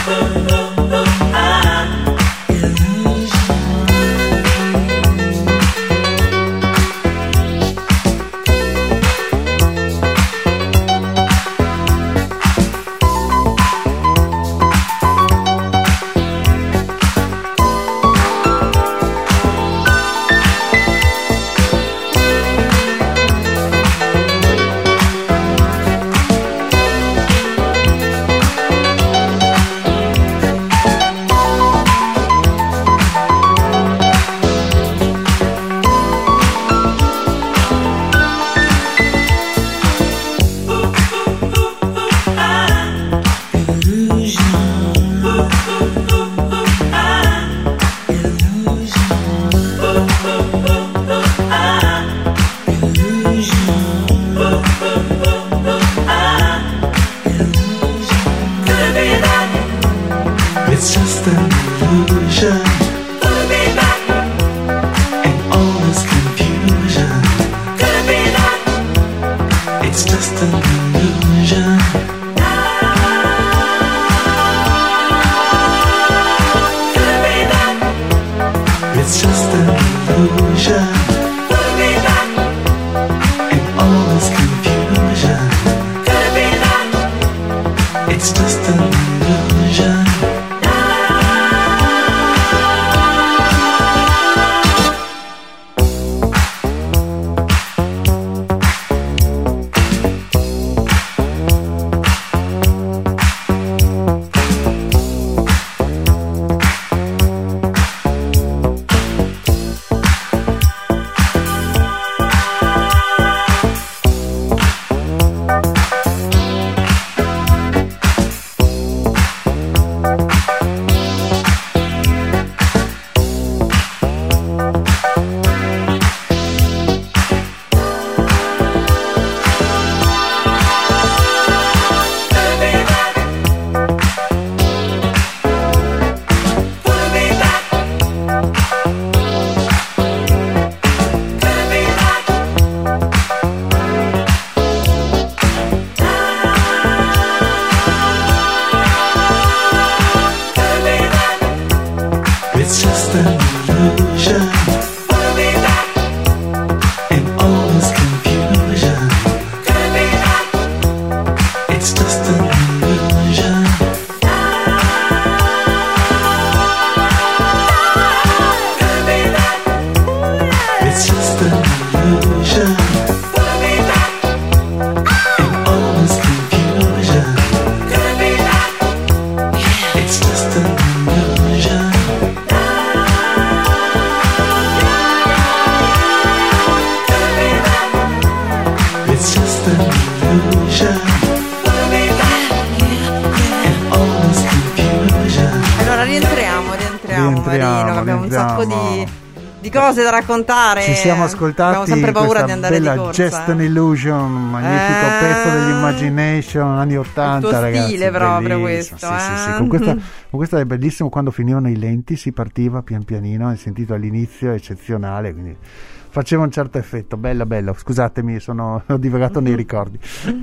di cose da raccontare. Ci siamo ascoltati. Abbiamo sempre paura di andare di corsa. Just an Illusion, magnifico eh, pezzo degli Imagination, anni ottanta, il tuo ragazzi. Stile proprio questo. Sì, eh? sì, sì. Con, questa, con questo è bellissimo. Quando finivano i lenti si partiva pian pianino. Hai sentito all'inizio, eccezionale. Quindi faceva un certo effetto. Bello, bello. Scusatemi, sono ho divagato nei ricordi.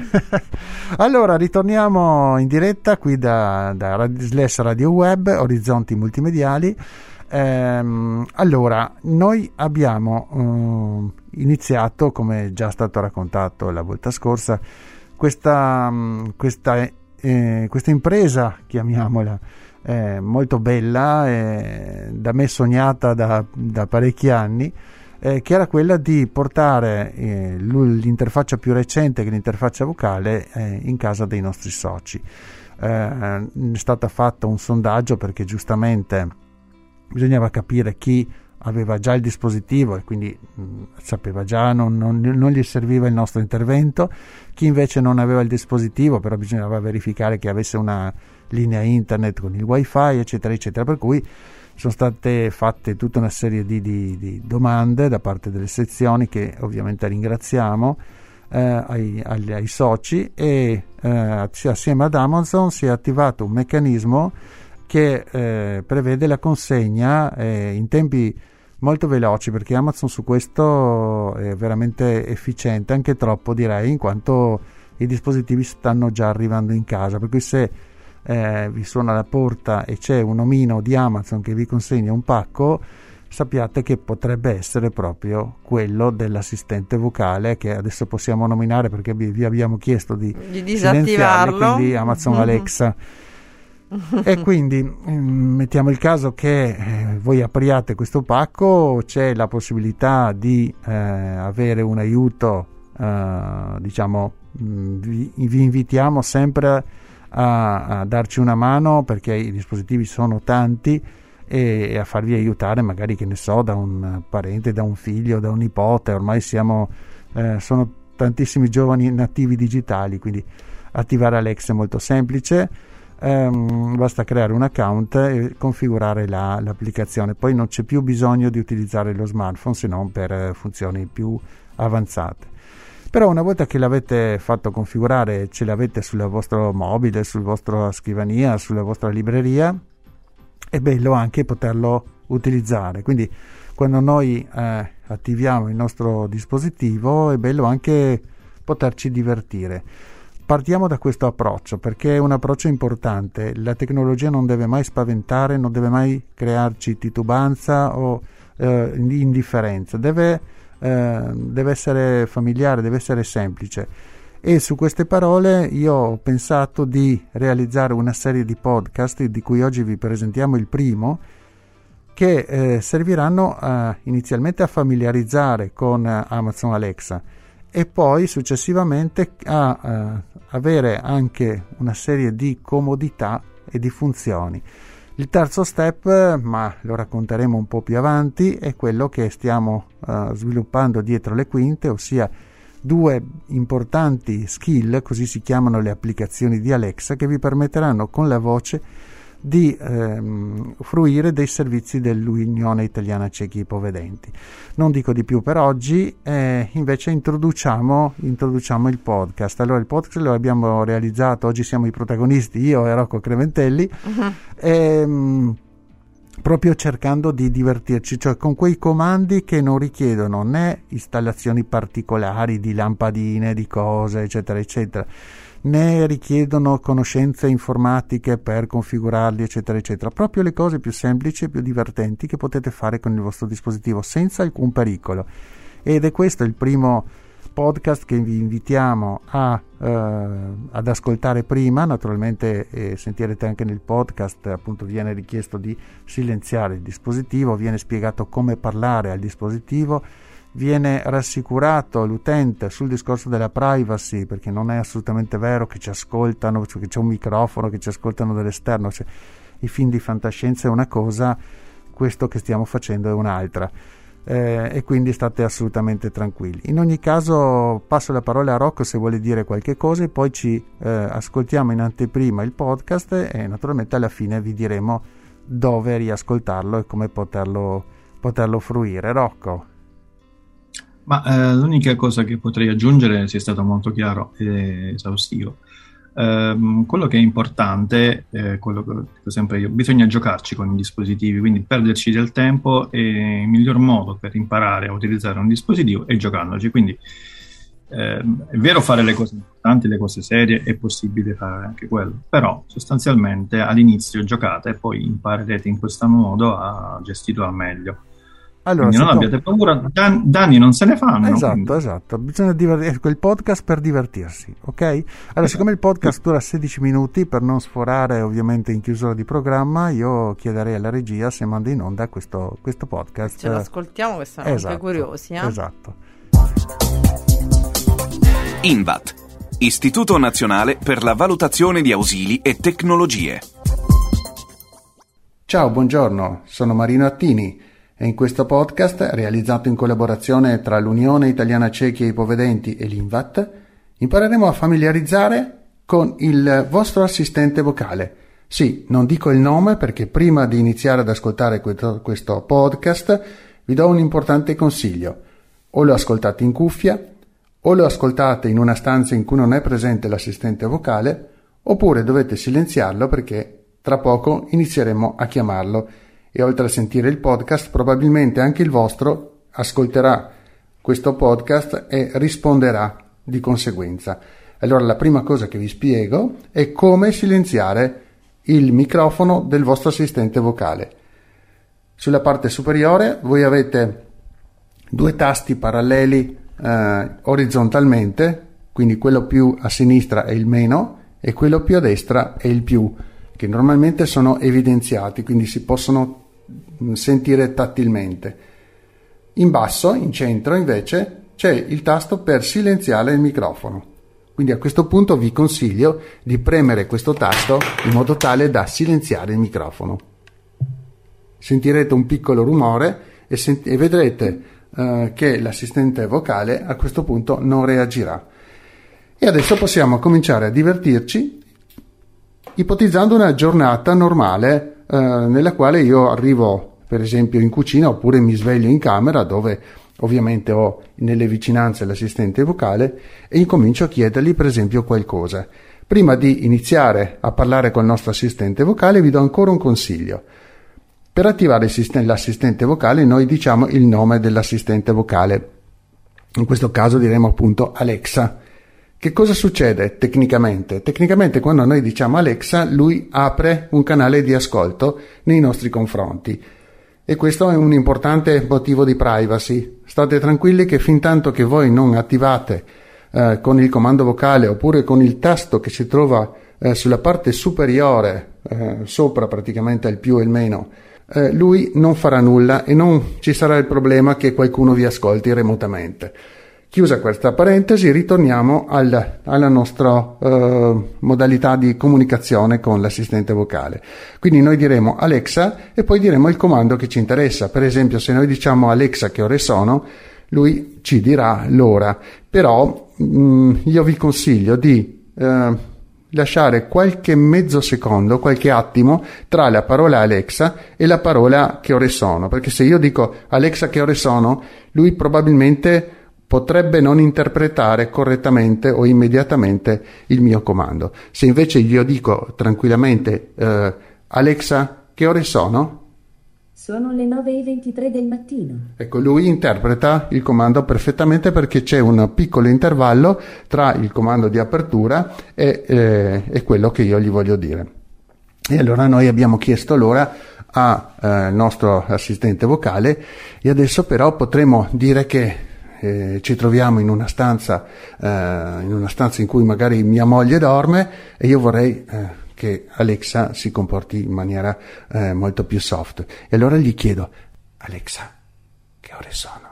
Allora, ritorniamo in diretta qui da, da Slash Radio Web, Orizzonti Multimediali. Ehm, allora, noi abbiamo uh, iniziato, come è già stato raccontato la volta scorsa, questa, um, questa, eh, questa impresa, chiamiamola, eh, molto bella, eh, da me sognata da, da parecchi anni, eh, che era quella di portare eh, l'interfaccia più recente, che è l'interfaccia vocale, eh, in casa dei nostri soci. Eh, è stato fatto un sondaggio perché giustamente bisognava capire chi aveva già il dispositivo e quindi mh, sapeva già, non, non, non gli serviva il nostro intervento, chi invece non aveva il dispositivo però bisognava verificare che avesse una linea internet con il wifi, eccetera eccetera, per cui sono state fatte tutta una serie di, di, di domande da parte delle sezioni, che ovviamente ringraziamo, eh, ai, ai, ai soci, e eh, assieme ad Amazon si è attivato un meccanismo che eh, prevede la consegna eh, in tempi molto veloci, perché Amazon su questo è veramente efficiente, anche troppo direi, in quanto i dispositivi stanno già arrivando in casa, per cui se eh, vi suona alla porta e c'è un omino di Amazon che vi consegna un pacco, sappiate che potrebbe essere proprio quello dell'assistente vocale, che adesso possiamo nominare perché vi abbiamo chiesto di, di disattivarlo, quindi Amazon mm-hmm. Alexa. E quindi mh, mettiamo il caso che eh, voi apriate questo pacco, c'è la possibilità di eh, avere un aiuto, eh, diciamo, mh, vi, vi invitiamo sempre a, a darci una mano, perché i dispositivi sono tanti, e, e a farvi aiutare magari, che ne so, da un parente, da un figlio, da un nipote. Ormai siamo eh, sono tantissimi giovani nativi digitali, quindi attivare Alexa è molto semplice. Um, basta creare un account e configurare la, l'applicazione, poi non c'è più bisogno di utilizzare lo smartphone se non per uh, funzioni più avanzate. Però una volta che l'avete fatto configurare, ce l'avete sul vostro mobile, sulla vostra scrivania, sulla vostra libreria, è bello anche poterlo utilizzare. Quindi quando noi eh, attiviamo il nostro dispositivo è bello anche poterci divertire. Partiamo da questo approccio, perché è un approccio importante. La tecnologia non deve mai spaventare, non deve mai crearci titubanza o eh, indifferenza, deve, eh, deve essere familiare, deve essere semplice. E su queste parole io ho pensato di realizzare una serie di podcast, di cui oggi vi presentiamo il primo, che eh, serviranno eh, inizialmente a familiarizzare con eh, Amazon Alexa, e poi successivamente a uh, avere anche una serie di comodità e di funzioni. Il terzo step, ma lo racconteremo un po' più avanti, è quello che stiamo uh, sviluppando dietro le quinte, ossia due importanti skill, così si chiamano le applicazioni di Alexa, che vi permetteranno con la voce di ehm, fruire dei servizi dell'Unione Italiana Ciechi e Ipovedenti. Non dico di più per oggi, eh, invece introduciamo, introduciamo il podcast. Allora, il podcast lo abbiamo realizzato, oggi siamo i protagonisti, io e Rocco Crementelli, uh-huh. ehm, proprio cercando di divertirci, cioè con quei comandi che non richiedono né installazioni particolari di lampadine, di cose, eccetera, eccetera, né richiedono conoscenze informatiche per configurarli, eccetera, eccetera. Proprio le cose più semplici e più divertenti che potete fare con il vostro dispositivo senza alcun pericolo. Ed è questo il primo podcast che vi invitiamo a, eh, ad ascoltare prima. Naturalmente eh, sentirete anche nel podcast, appunto, viene richiesto di silenziare il dispositivo, viene spiegato come parlare al dispositivo, viene rassicurato l'utente sul discorso della privacy, perché non è assolutamente vero che ci ascoltano, cioè che c'è un microfono, che ci ascoltano dall'esterno. Cioè, i film di fantascienza è una cosa, questo che stiamo facendo è un'altra, eh, e quindi state assolutamente tranquilli. In ogni caso passo la parola a Rocco se vuole dire qualche cosa, e poi ci eh, ascoltiamo in anteprima il podcast, e naturalmente alla fine vi diremo dove riascoltarlo e come poterlo, poterlo fruire. Rocco. Ma eh, l'unica cosa che potrei aggiungere, sia stato molto chiaro e esaustivo. Eh, quello che è importante, eh, quello che dico sempre io, bisogna giocarci con i dispositivi, quindi perderci del tempo, e il miglior modo per imparare a utilizzare un dispositivo è giocandoci. Quindi eh, è vero, fare le cose importanti, le cose serie, è possibile fare anche quello, però sostanzialmente all'inizio giocate e poi imparerete in questo modo a gestirlo al meglio. Allora, quindi non abbiate paura, dan- danni non se ne fanno. Esatto, quindi. esatto. Bisogna divertirsi, quel podcast per divertirsi, ok? Allora, esatto. Siccome il podcast dura sedici minuti, per non sforare ovviamente in chiusura di programma, io chiederei alla regia se manda in onda questo, questo podcast. Ce l'ascoltiamo, che siamo esatto, anche curiosi. Eh? Esatto. INVAT, Istituto Nazionale per la Valutazione di Ausili e Tecnologie. Ciao, buongiorno, sono Marino Attini. E in questo podcast, realizzato in collaborazione tra l'Unione Italiana Ciechi e Ipovedenti e l'INVAT, impareremo a familiarizzare con il vostro assistente vocale. Sì, non dico il nome perché prima di iniziare ad ascoltare questo, questo podcast vi do un importante consiglio. O lo ascoltate in cuffia, o lo ascoltate in una stanza in cui non è presente l'assistente vocale, oppure dovete silenziarlo perché tra poco inizieremo a chiamarlo. E oltre a sentire il podcast, probabilmente anche il vostro ascolterà questo podcast e risponderà di conseguenza. Allora, la prima cosa che vi spiego è come silenziare il microfono del vostro assistente vocale. Sulla parte superiore voi avete due tasti paralleli eh, orizzontalmente, quindi quello più a sinistra è il meno e quello più a destra è il più, che normalmente sono evidenziati, quindi si possono sentire tattilmente. In basso, in centro, invece, c'è il tasto per silenziare il microfono. Quindi a questo punto vi consiglio di premere questo tasto in modo tale da silenziare il microfono. Sentirete un piccolo rumore e, sent- e vedrete eh, che l'assistente vocale a questo punto non reagirà. E adesso possiamo cominciare a divertirci ipotizzando una giornata normale eh, nella quale io arrivo per esempio in cucina oppure mi sveglio in camera dove ovviamente ho nelle vicinanze l'assistente vocale e incomincio a chiedergli per esempio qualcosa. Prima di iniziare a parlare col nostro assistente vocale vi do ancora un consiglio. Per attivare l'assistente vocale noi diciamo il nome dell'assistente vocale. In questo caso diremo appunto Alexa. Che cosa succede tecnicamente? Tecnicamente quando noi diciamo Alexa, lui apre un canale di ascolto nei nostri confronti e questo è un importante motivo di privacy. State tranquilli che fin tanto che voi non attivate eh, con il comando vocale oppure con il tasto che si trova eh, sulla parte superiore, eh, sopra praticamente il più e il meno, eh, lui non farà nulla e non ci sarà il problema che qualcuno vi ascolti remotamente. Chiusa questa parentesi, ritorniamo al, alla nostra eh, modalità di comunicazione con l'assistente vocale. Quindi noi diremo Alexa e poi diremo il comando che ci interessa. Per esempio, se noi diciamo Alexa che ore sono, lui ci dirà l'ora. Però mh, io vi consiglio di eh, lasciare qualche mezzo secondo, qualche attimo tra la parola Alexa e la parola che ore sono. Perché se io dico Alexa che ore sono, lui probabilmente potrebbe non interpretare correttamente o immediatamente il mio comando. Se invece io dico tranquillamente eh, Alexa, che ore sono? Sono le nove e ventitré del mattino. Ecco, lui interpreta il comando perfettamente perché c'è un piccolo intervallo tra il comando di apertura e, eh, e quello che io gli voglio dire. E allora noi abbiamo chiesto l'ora al eh, nostro assistente vocale e adesso però potremo dire che Eh, ci troviamo in una stanza eh, in una stanza in cui magari mia moglie dorme e io vorrei eh, che Alexa si comporti in maniera eh, molto più soft e allora gli chiedo Alexa, che ore sono?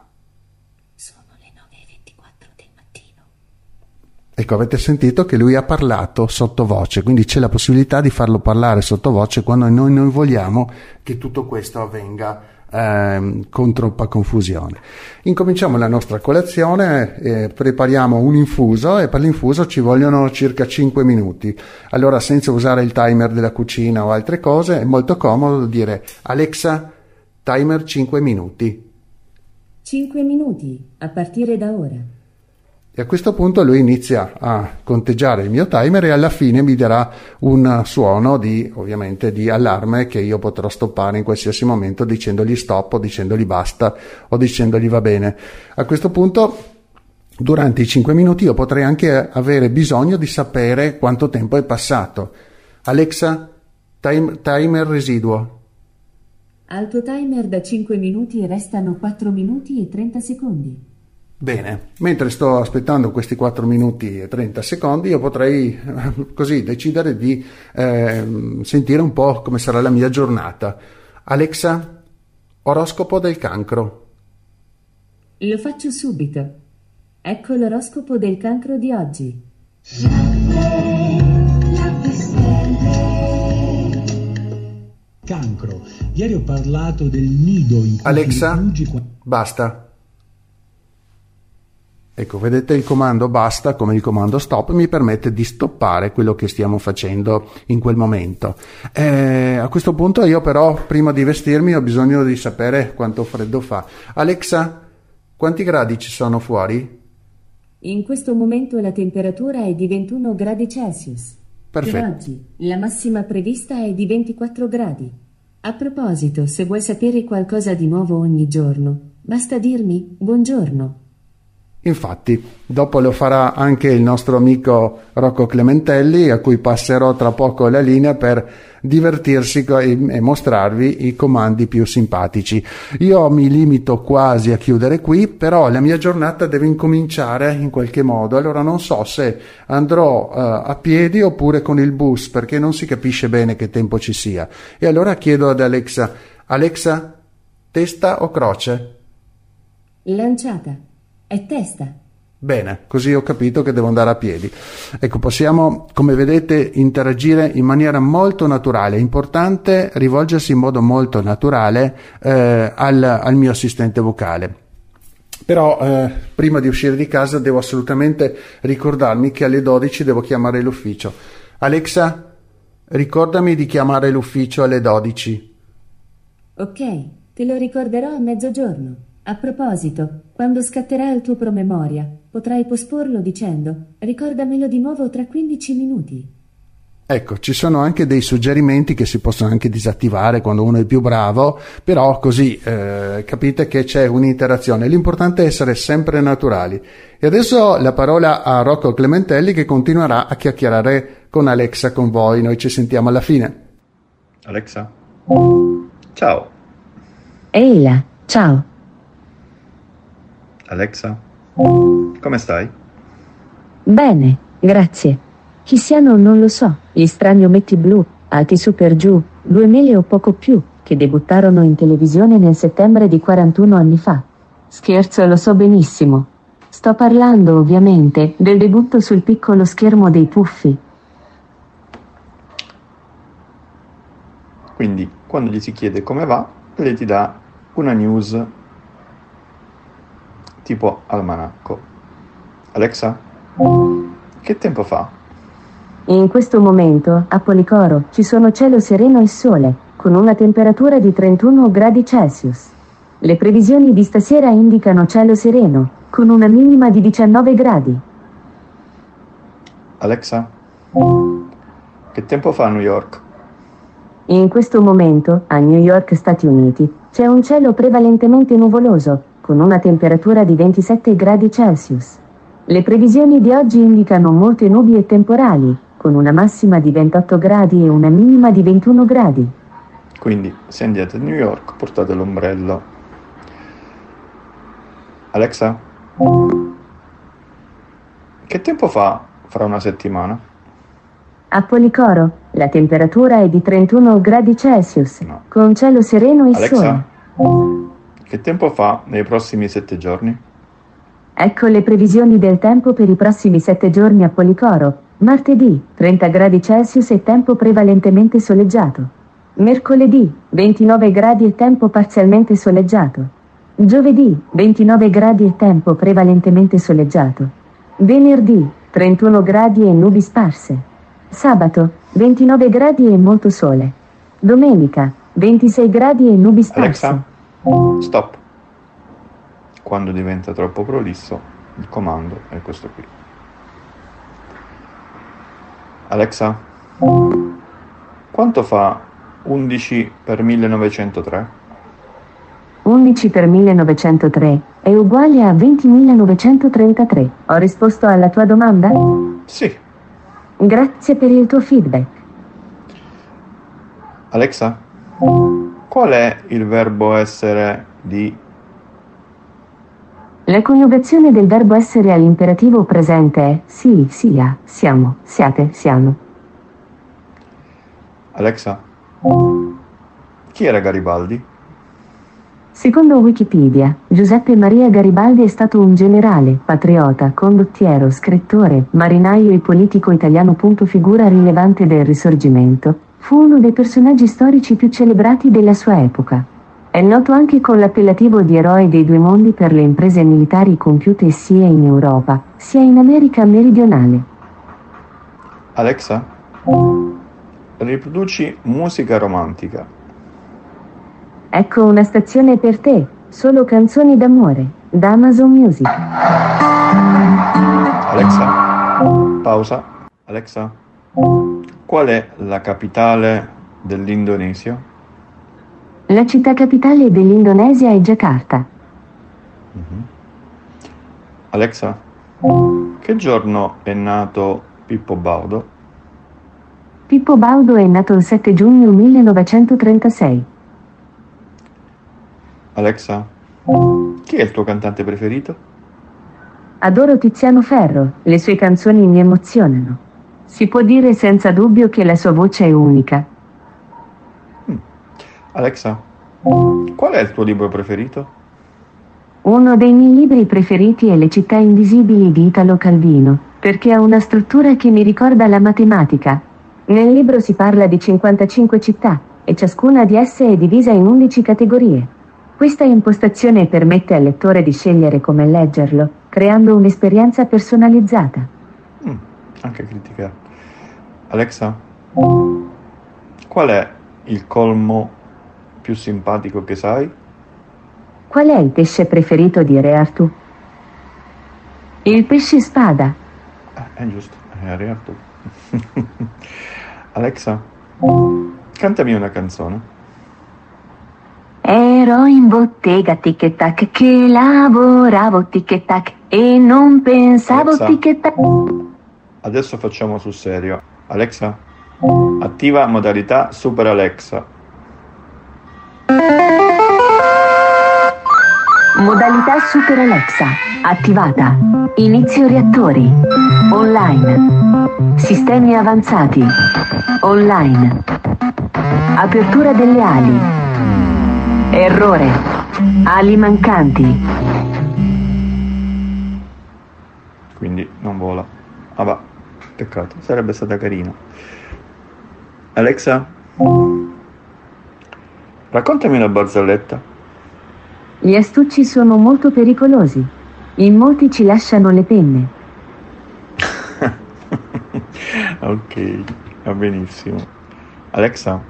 Sono le nove e ventiquattro del mattino. Ecco, avete sentito che lui ha parlato sottovoce, quindi c'è la possibilità di farlo parlare sottovoce quando noi non vogliamo che tutto questo avvenga Eh, con troppa confusione. Incominciamo la nostra colazione, eh, prepariamo un infuso e per l'infuso ci vogliono circa cinque minuti. Allora, senza usare il timer della cucina o altre cose, è molto comodo dire Alexa, timer cinque minuti. cinque minuti, a partire da ora. E a questo punto lui inizia a conteggiare il mio timer e alla fine mi darà un suono di, ovviamente, di allarme che io potrò stoppare in qualsiasi momento dicendogli stop o dicendogli basta o dicendogli va bene. A questo punto, durante i cinque minuti, io potrei anche avere bisogno di sapere quanto tempo è passato. Alexa, time, timer residuo. Al tuo timer da cinque minuti restano quattro minuti e trenta secondi. Bene, mentre sto aspettando questi quattro minuti e trenta secondi io potrei eh, così decidere di eh, sentire un po' come sarà la mia giornata. Alexa, oroscopo del cancro. Lo faccio subito. Ecco l'oroscopo del cancro di oggi. Cancro. Ieri ho parlato del nido in cui Alexa, rifugi... basta. Ecco, vedete il comando basta, come il comando stop, mi permette di stoppare quello che stiamo facendo in quel momento. Eh, a questo punto io però, prima di vestirmi, ho bisogno di sapere quanto freddo fa. Alexa, quanti gradi ci sono fuori? In questo momento la temperatura è di ventuno gradi Celsius. Perfetto. Per oggi la massima prevista è di ventiquattro gradi. A proposito, se vuoi sapere qualcosa di nuovo ogni giorno, basta dirmi buongiorno. Infatti, dopo lo farà anche il nostro amico Rocco Clementelli, a cui passerò tra poco la linea per divertirsi e mostrarvi i comandi più simpatici. Io mi limito quasi a chiudere qui, però la mia giornata deve incominciare in qualche modo. Allora non so se andrò uh, a piedi oppure con il bus, perché non si capisce bene che tempo ci sia. E allora chiedo ad Alexa: Alexa, testa o croce? Lanciata. È testa. Bene, così ho capito che devo andare a piedi. Ecco, possiamo, come vedete, interagire in maniera molto naturale. È importante rivolgersi in modo molto naturale eh, al, al mio assistente vocale. Però eh, prima di uscire di casa devo assolutamente ricordarmi che alle dodici devo chiamare l'ufficio. Alexa, ricordami di chiamare l'ufficio alle dodici. Ok, te lo ricorderò a mezzogiorno. A proposito, quando scatterà il tuo promemoria, potrai posporlo dicendo: ricordamelo di nuovo tra quindici minuti. Ecco, ci sono anche dei suggerimenti che si possono anche disattivare quando uno è più bravo, però così eh, capite che c'è un'interazione. L'importante è essere sempre naturali. E adesso la parola a Rocco Clementelli, che continuerà a chiacchierare con Alexa con voi. Noi ci sentiamo alla fine. Alexa, ciao. Ehi là, ciao. Alexa, come stai? Bene, grazie. Chi siano non lo so. Gli strani ometti blu, alti su per giù, due mele o poco più, che debuttarono in televisione nel settembre di quarantuno anni fa. Scherzo, lo so benissimo. Sto parlando, ovviamente, del debutto sul piccolo schermo dei Puffi. Quindi, quando gli si chiede come va, lei ti dà una news tipo almanacco. Alexa, che tempo fa? In questo momento, a Policoro, ci sono cielo sereno e sole, con una temperatura di trentuno gradi Celsius. Le previsioni di stasera indicano cielo sereno, con una minima di diciannove gradi. Alexa, che tempo fa a New York? In questo momento, a New York, Stati Uniti, c'è un cielo prevalentemente nuvoloso, con una temperatura di ventisette gradi Celsius. Le previsioni di oggi indicano molte nubi e temporali, con una massima di ventotto gradi e una minima di ventuno gradi. Quindi, se andate a New York, portate l'ombrello. Alexa, che tempo fa fra una settimana? A Policoro, la temperatura è di trentuno gradi Celsius, no. Con cielo sereno e Alexa, sole. Che tempo fa nei prossimi sette giorni? Ecco le previsioni del tempo per i prossimi sette giorni a Policoro. Martedì, trenta gradi Celsius e tempo prevalentemente soleggiato. Mercoledì, ventinove gradi e tempo parzialmente soleggiato. Giovedì, ventinove gradi e tempo prevalentemente soleggiato. Venerdì, trentuno gradi e nubi sparse. Sabato, ventinove gradi e molto sole. Domenica, ventisei gradi e nubi sparse. Alexa, stop. Quando diventa troppo prolisso, il comando è questo qui. Alexa, quanto fa undici per millenovecentotre? undici per millenovecentotre è uguale a ventimilanovecentotrentatré. Ho risposto alla tua domanda? Sì. Grazie per il tuo feedback. Alexa, qual è il verbo essere di? La coniugazione del verbo essere all'imperativo presente è sì, sia, siamo, siate, siano. Alexa, chi era Garibaldi? Secondo Wikipedia, Giuseppe Maria Garibaldi è stato un generale, patriota, condottiero, scrittore, marinaio e politico italiano. Figura rilevante del Risorgimento. Fu uno dei personaggi storici più celebrati della sua epoca. È noto anche con l'appellativo di eroe dei due mondi per le imprese militari compiute sia in Europa, sia in America meridionale. Alexa, riproduci musica romantica. Ecco una stazione per te, solo canzoni d'amore, da Amazon Music. Alexa, pausa. Alexa, qual è la capitale dell'Indonesia? La città capitale dell'Indonesia è Giacarta. Mm-hmm. Alexa, che giorno è nato Pippo Baudo? Pippo Baudo è nato il sette giugno millenovecentotrentasei. Alexa, chi è il tuo cantante preferito? Adoro Tiziano Ferro, le sue canzoni mi emozionano. Si può dire senza dubbio che la sua voce è unica. Mm. Alexa, qual è il tuo libro preferito? Uno dei miei libri preferiti è Le città invisibili di Italo Calvino, perché ha una struttura che mi ricorda la matematica. Nel libro si parla di cinquantacinque città e ciascuna di esse è divisa in undici categorie. Questa impostazione permette al lettore di scegliere come leggerlo, creando un'esperienza personalizzata. Mm, anche critica. Alexa, qual è il colmo più simpatico che sai? Qual è il pesce preferito di Re Artù? Il pesce spada. Ah, è giusto, è Re Artù. Alexa, cantami una canzone. Ero in bottega tic e tac che lavoravo tic e tac e non pensavo Alexa, tic e tac. adesso facciamo sul serio. Alexa, attiva modalità Super Alexa. Modalità Super Alexa attivata. Inizio reattori. Online. Sistemi avanzati. Online. Apertura delle ali. Errore. Ali mancanti. Quindi non vola. Ah va, peccato, sarebbe stata carina. Alexa, raccontami una barzelletta. Gli astucci sono molto pericolosi. In molti ci lasciano le penne. Ok, va benissimo. Alexa,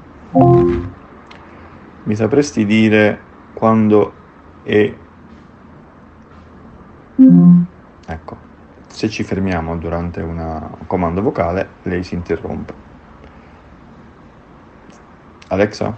mi sapresti dire quando è... Ecco, se ci fermiamo durante una- un comando vocale, lei si interrompe. Alexa,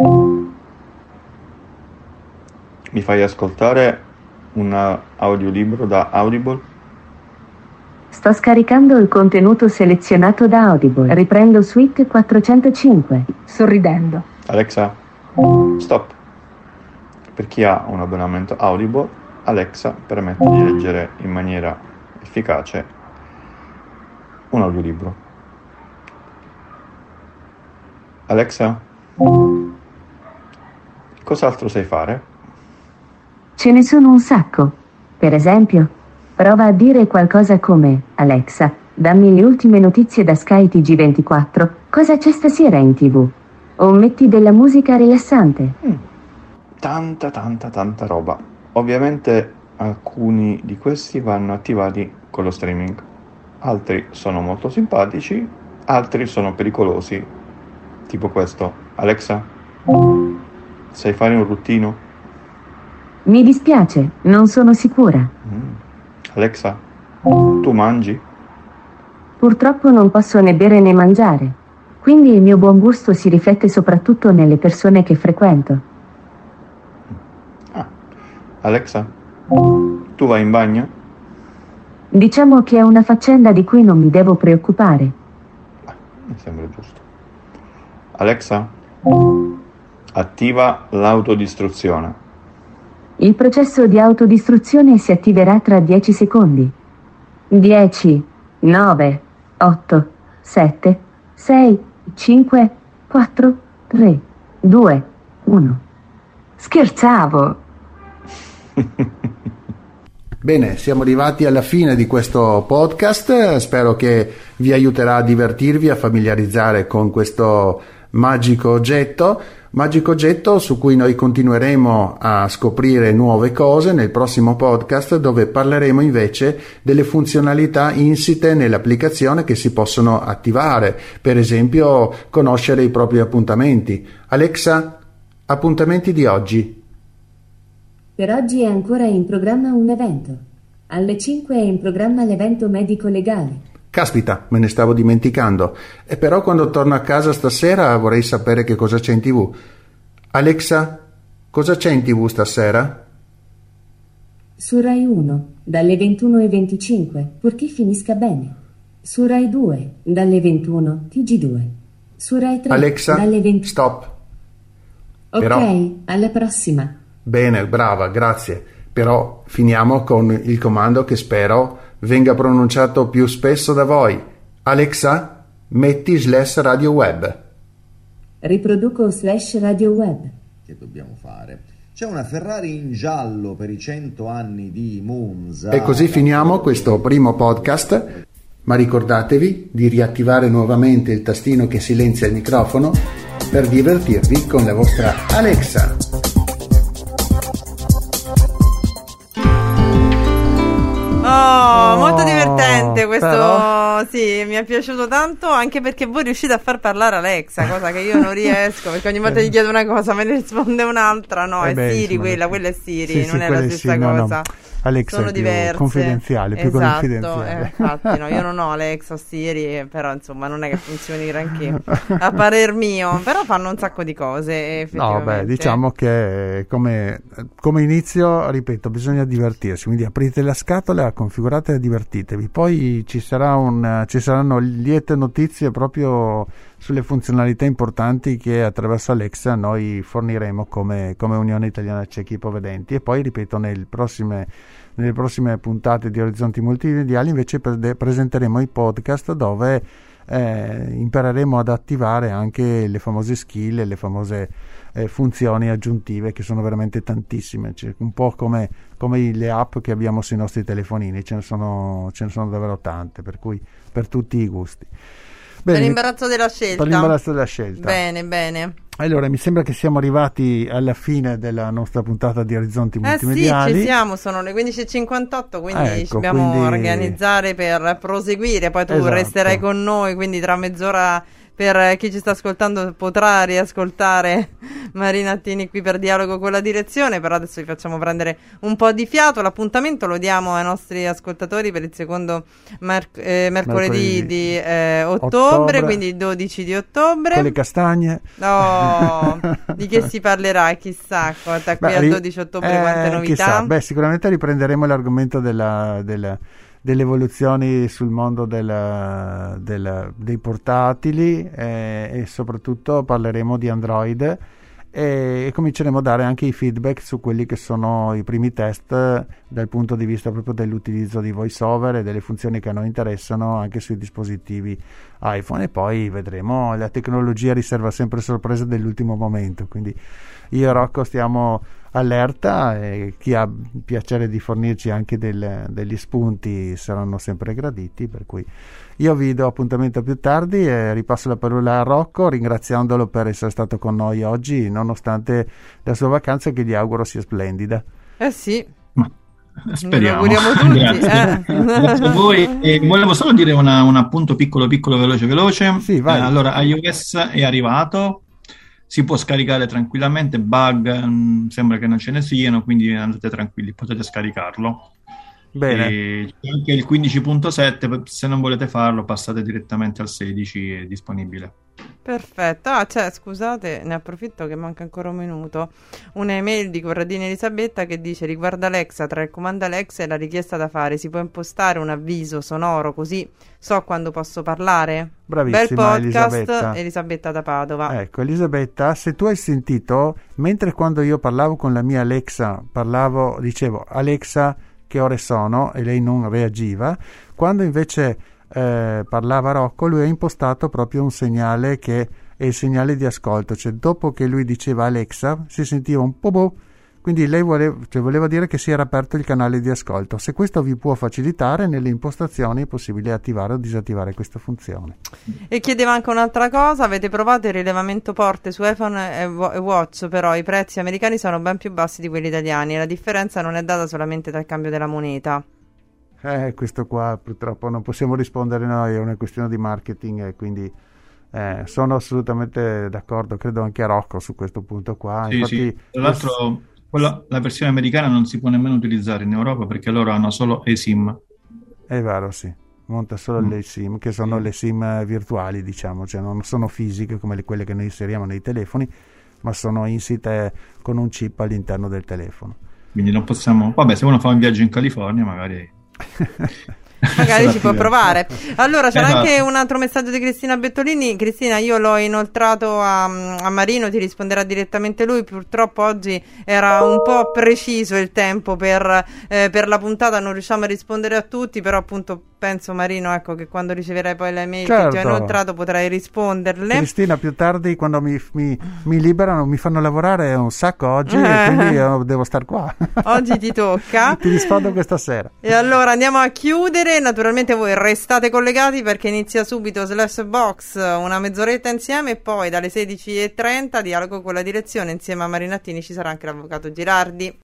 mi fai ascoltare un audiolibro da Audible? Sto scaricando il contenuto selezionato da Audible. Riprendo Suite quattrocentocinque. Sorridendo. Alexa, stop. Per chi ha un abbonamento Audible, Alexa permette di leggere in maniera efficace un audiolibro. Alexa, cos'altro sai fare? Ce ne sono un sacco. Per esempio, prova a dire qualcosa come: Alexa, dammi le ultime notizie da Sky T G ventiquattro. Cosa c'è stasera in TV? O metti della musica rilassante. Mm. Tanta, tanta, tanta roba. Ovviamente alcuni di questi vanno attivati con lo streaming. Altri sono molto simpatici, altri sono pericolosi. Tipo questo. Alexa, sai fare un ruttino? Mi dispiace, non sono sicura. Mm. Alexa, tu mangi? Purtroppo non posso né bere né mangiare. Quindi il mio buon gusto si riflette soprattutto nelle persone che frequento. Ah. Alexa, tu vai in bagno? Diciamo che è una faccenda di cui non mi devo preoccupare. Ah, mi sembra giusto. Alexa, attiva l'autodistruzione. Il processo di autodistruzione si attiverà tra dieci secondi. dieci, nove, otto, sette, sei, cinque, quattro, tre, due, uno. Scherzavo! Bene, siamo arrivati alla fine di questo podcast, spero che vi aiuterà a divertirvi, a familiarizzare con questo magico oggetto, magico oggetto su cui noi continueremo a scoprire nuove cose nel prossimo podcast, dove parleremo invece delle funzionalità insite nell'applicazione che si possono attivare, per esempio conoscere i propri appuntamenti. Alexa, appuntamenti di oggi. Per oggi è ancora in programma un evento. Alle cinque è in programma l'evento medico-legale. Caspita, me ne stavo dimenticando. E però quando torno a casa stasera vorrei sapere che cosa c'è in TV. Alexa, cosa c'è in TV stasera? Su Rai uno, dalle ventuno e venticinque, purché finisca bene. Su Rai due, dalle ventuno, T G due. Su Rai tre, Alexa, dalle venti... stop. Ok, Però... alla prossima. Bene, brava, grazie. Però finiamo con il comando che spero venga pronunciato più spesso da voi. Alexa, metti slash radio web. Riproduco slash radio web. Che dobbiamo fare? C'è una Ferrari in giallo per i cento anni di Monza. E così finiamo questo primo podcast, ma ricordatevi di riattivare nuovamente il tastino che silenzia il microfono per divertirvi con la vostra Alexa. Oh, molto divertente questo, però... sì, mi è piaciuto tanto, anche perché voi riuscite a far parlare Alexa, cosa che io non riesco, perché ogni volta gli chiedo una cosa me ne risponde un'altra. No, eh è beh, Siri, insomma, quella, quella è Siri, sì, non sì, è la stessa sì, cosa. No, no. Alexa sono è più diverse, confidenziale, più esatto, confidenziale. Eh, infatti no, io non ho Alexa o Siri, però insomma non è che funzioni granché a parer mio, però fanno un sacco di cose effettivamente. No, beh, diciamo che come, come inizio, ripeto, bisogna divertirsi, quindi aprite la scatola, configurate e divertitevi, poi ci sarà un, ci saranno liete notizie proprio sulle funzionalità importanti che attraverso Alexa noi forniremo come, come Unione Italiana Ciechi Ipovedenti, e poi ripeto nel prossime, nelle prossime puntate di Orizzonti Multimediali invece pre- presenteremo i podcast dove eh, impareremo ad attivare anche le famose skill e le famose eh, funzioni aggiuntive, che sono veramente tantissime, cioè, un po' come, come le app che abbiamo sui nostri telefonini, ce ne sono, ce ne sono davvero tante, per cui per tutti i gusti. Bene, per l'imbarazzo della scelta. Per l'imbarazzo della scelta. Bene, bene. Allora, mi sembra che siamo arrivati alla fine della nostra puntata di Orizzonti Multimediali. Eh sì, ci siamo, sono le quindici e cinquantotto, quindi ecco, ci dobbiamo quindi... organizzare per proseguire, poi tu esatto. resterai con noi, quindi tra mezz'ora per chi ci sta ascoltando potrà riascoltare Marina Attini qui per Dialogo con la Direzione, però adesso vi facciamo prendere un po' di fiato. L'appuntamento lo diamo ai nostri ascoltatori per il secondo merc- eh, mercoledì, mercoledì di eh, ottobre, ottobre, quindi il dodici di ottobre. Con le castagne. Oh, di che si parlerà, chissà, da qui Beh, al dodici ottobre eh, quante novità. Chissà. Beh, sicuramente riprenderemo l'argomento della... della delle evoluzioni sul mondo della, della, dei portatili eh, e soprattutto parleremo di Android e, e cominceremo a dare anche i feedback su quelli che sono i primi test dal punto di vista proprio dell'utilizzo di VoiceOver e delle funzioni che a noi interessano anche sui dispositivi iPhone, e poi vedremo. La tecnologia riserva sempre sorprese dell'ultimo momento, quindi io e Rocco stiamo allerta e chi ha piacere di fornirci anche del, degli spunti saranno sempre graditi, per cui io vi do appuntamento più tardi e ripasso la parola a Rocco, ringraziandolo per essere stato con noi oggi nonostante la sua vacanza, che gli auguro sia splendida. Eh sì, speriamo. Lo auguriamo tutti. Grazie. Eh. Grazie a voi. E volevo solo dire una, un appunto piccolo piccolo veloce veloce. Sì, vai. Eh, allora iOS è arrivato, si può scaricare tranquillamente, bug mh, sembra che non ce ne siano, quindi andate tranquilli, potete scaricarlo. Bene. E anche il quindici punto sette, se non volete farlo passate direttamente al sedici, è disponibile. Perfetto. Ah, cioè, scusate, ne approfitto che manca ancora un minuto. Un'email di Corradini Elisabetta che dice: riguarda Alexa, tra il comando Alexa e la richiesta da fare si può impostare un avviso sonoro così so quando posso parlare? Bravissima. Bel podcast, Elisabetta. Elisabetta da Padova. Ecco, Elisabetta, se tu hai sentito, mentre quando io parlavo con la mia Alexa, parlavo, dicevo Alexa che ore sono, e lei non reagiva, quando invece eh, parlava Rocco, lui ha impostato proprio un segnale che è il segnale di ascolto, cioè dopo che lui diceva Alexa si sentiva un po' boh, quindi lei voleva, cioè voleva dire che si era aperto il canale di ascolto. Se questo vi può facilitare, nelle impostazioni è possibile attivare o disattivare questa funzione. E chiedeva anche un'altra cosa: avete provato il rilevamento porte su iPhone e Watch, però i prezzi americani sono ben più bassi di quelli italiani e la differenza non è data solamente dal cambio della moneta. Eh, questo qua purtroppo non possiamo rispondere noi, è una questione di marketing e quindi eh, sono assolutamente d'accordo, credo anche a Rocco su questo punto qua. Sì, Infatti, sì. Tra l'altro quella, la versione americana non si può nemmeno utilizzare in Europa perché loro hanno solo eSIM. È vero, sì, monta solo mm. le SIM, che sono mm. le SIM virtuali, diciamo, cioè non sono fisiche come le, quelle che noi inseriamo nei telefoni, ma sono insite con un chip all'interno del telefono. quindi non possiamo, vabbè, se uno fa un viaggio in California magari magari ci può provare. Allora c'era esatto. anche un altro messaggio di Cristina Bettolini. Cristina, io l'ho inoltrato a, a Marino, ti risponderà direttamente lui. Purtroppo oggi era un po' preciso il tempo per, eh, per la puntata, non riusciamo a rispondere a tutti, però appunto penso, Marino, ecco, che quando riceverai poi le mail certo. che ti ho inoltrato potrai risponderle. Cristina, più tardi quando mi, mi, mi liberano mi fanno lavorare un sacco oggi eh. e quindi io devo star qua. Oggi ti tocca. Ti rispondo questa sera. E allora andiamo a chiudere. Naturalmente voi restate collegati perché inizia subito Slash Box, una mezz'oretta insieme, e poi dalle sedici e trenta dialogo con la direzione insieme a Marinattini. Ci sarà anche l'avvocato Girardi.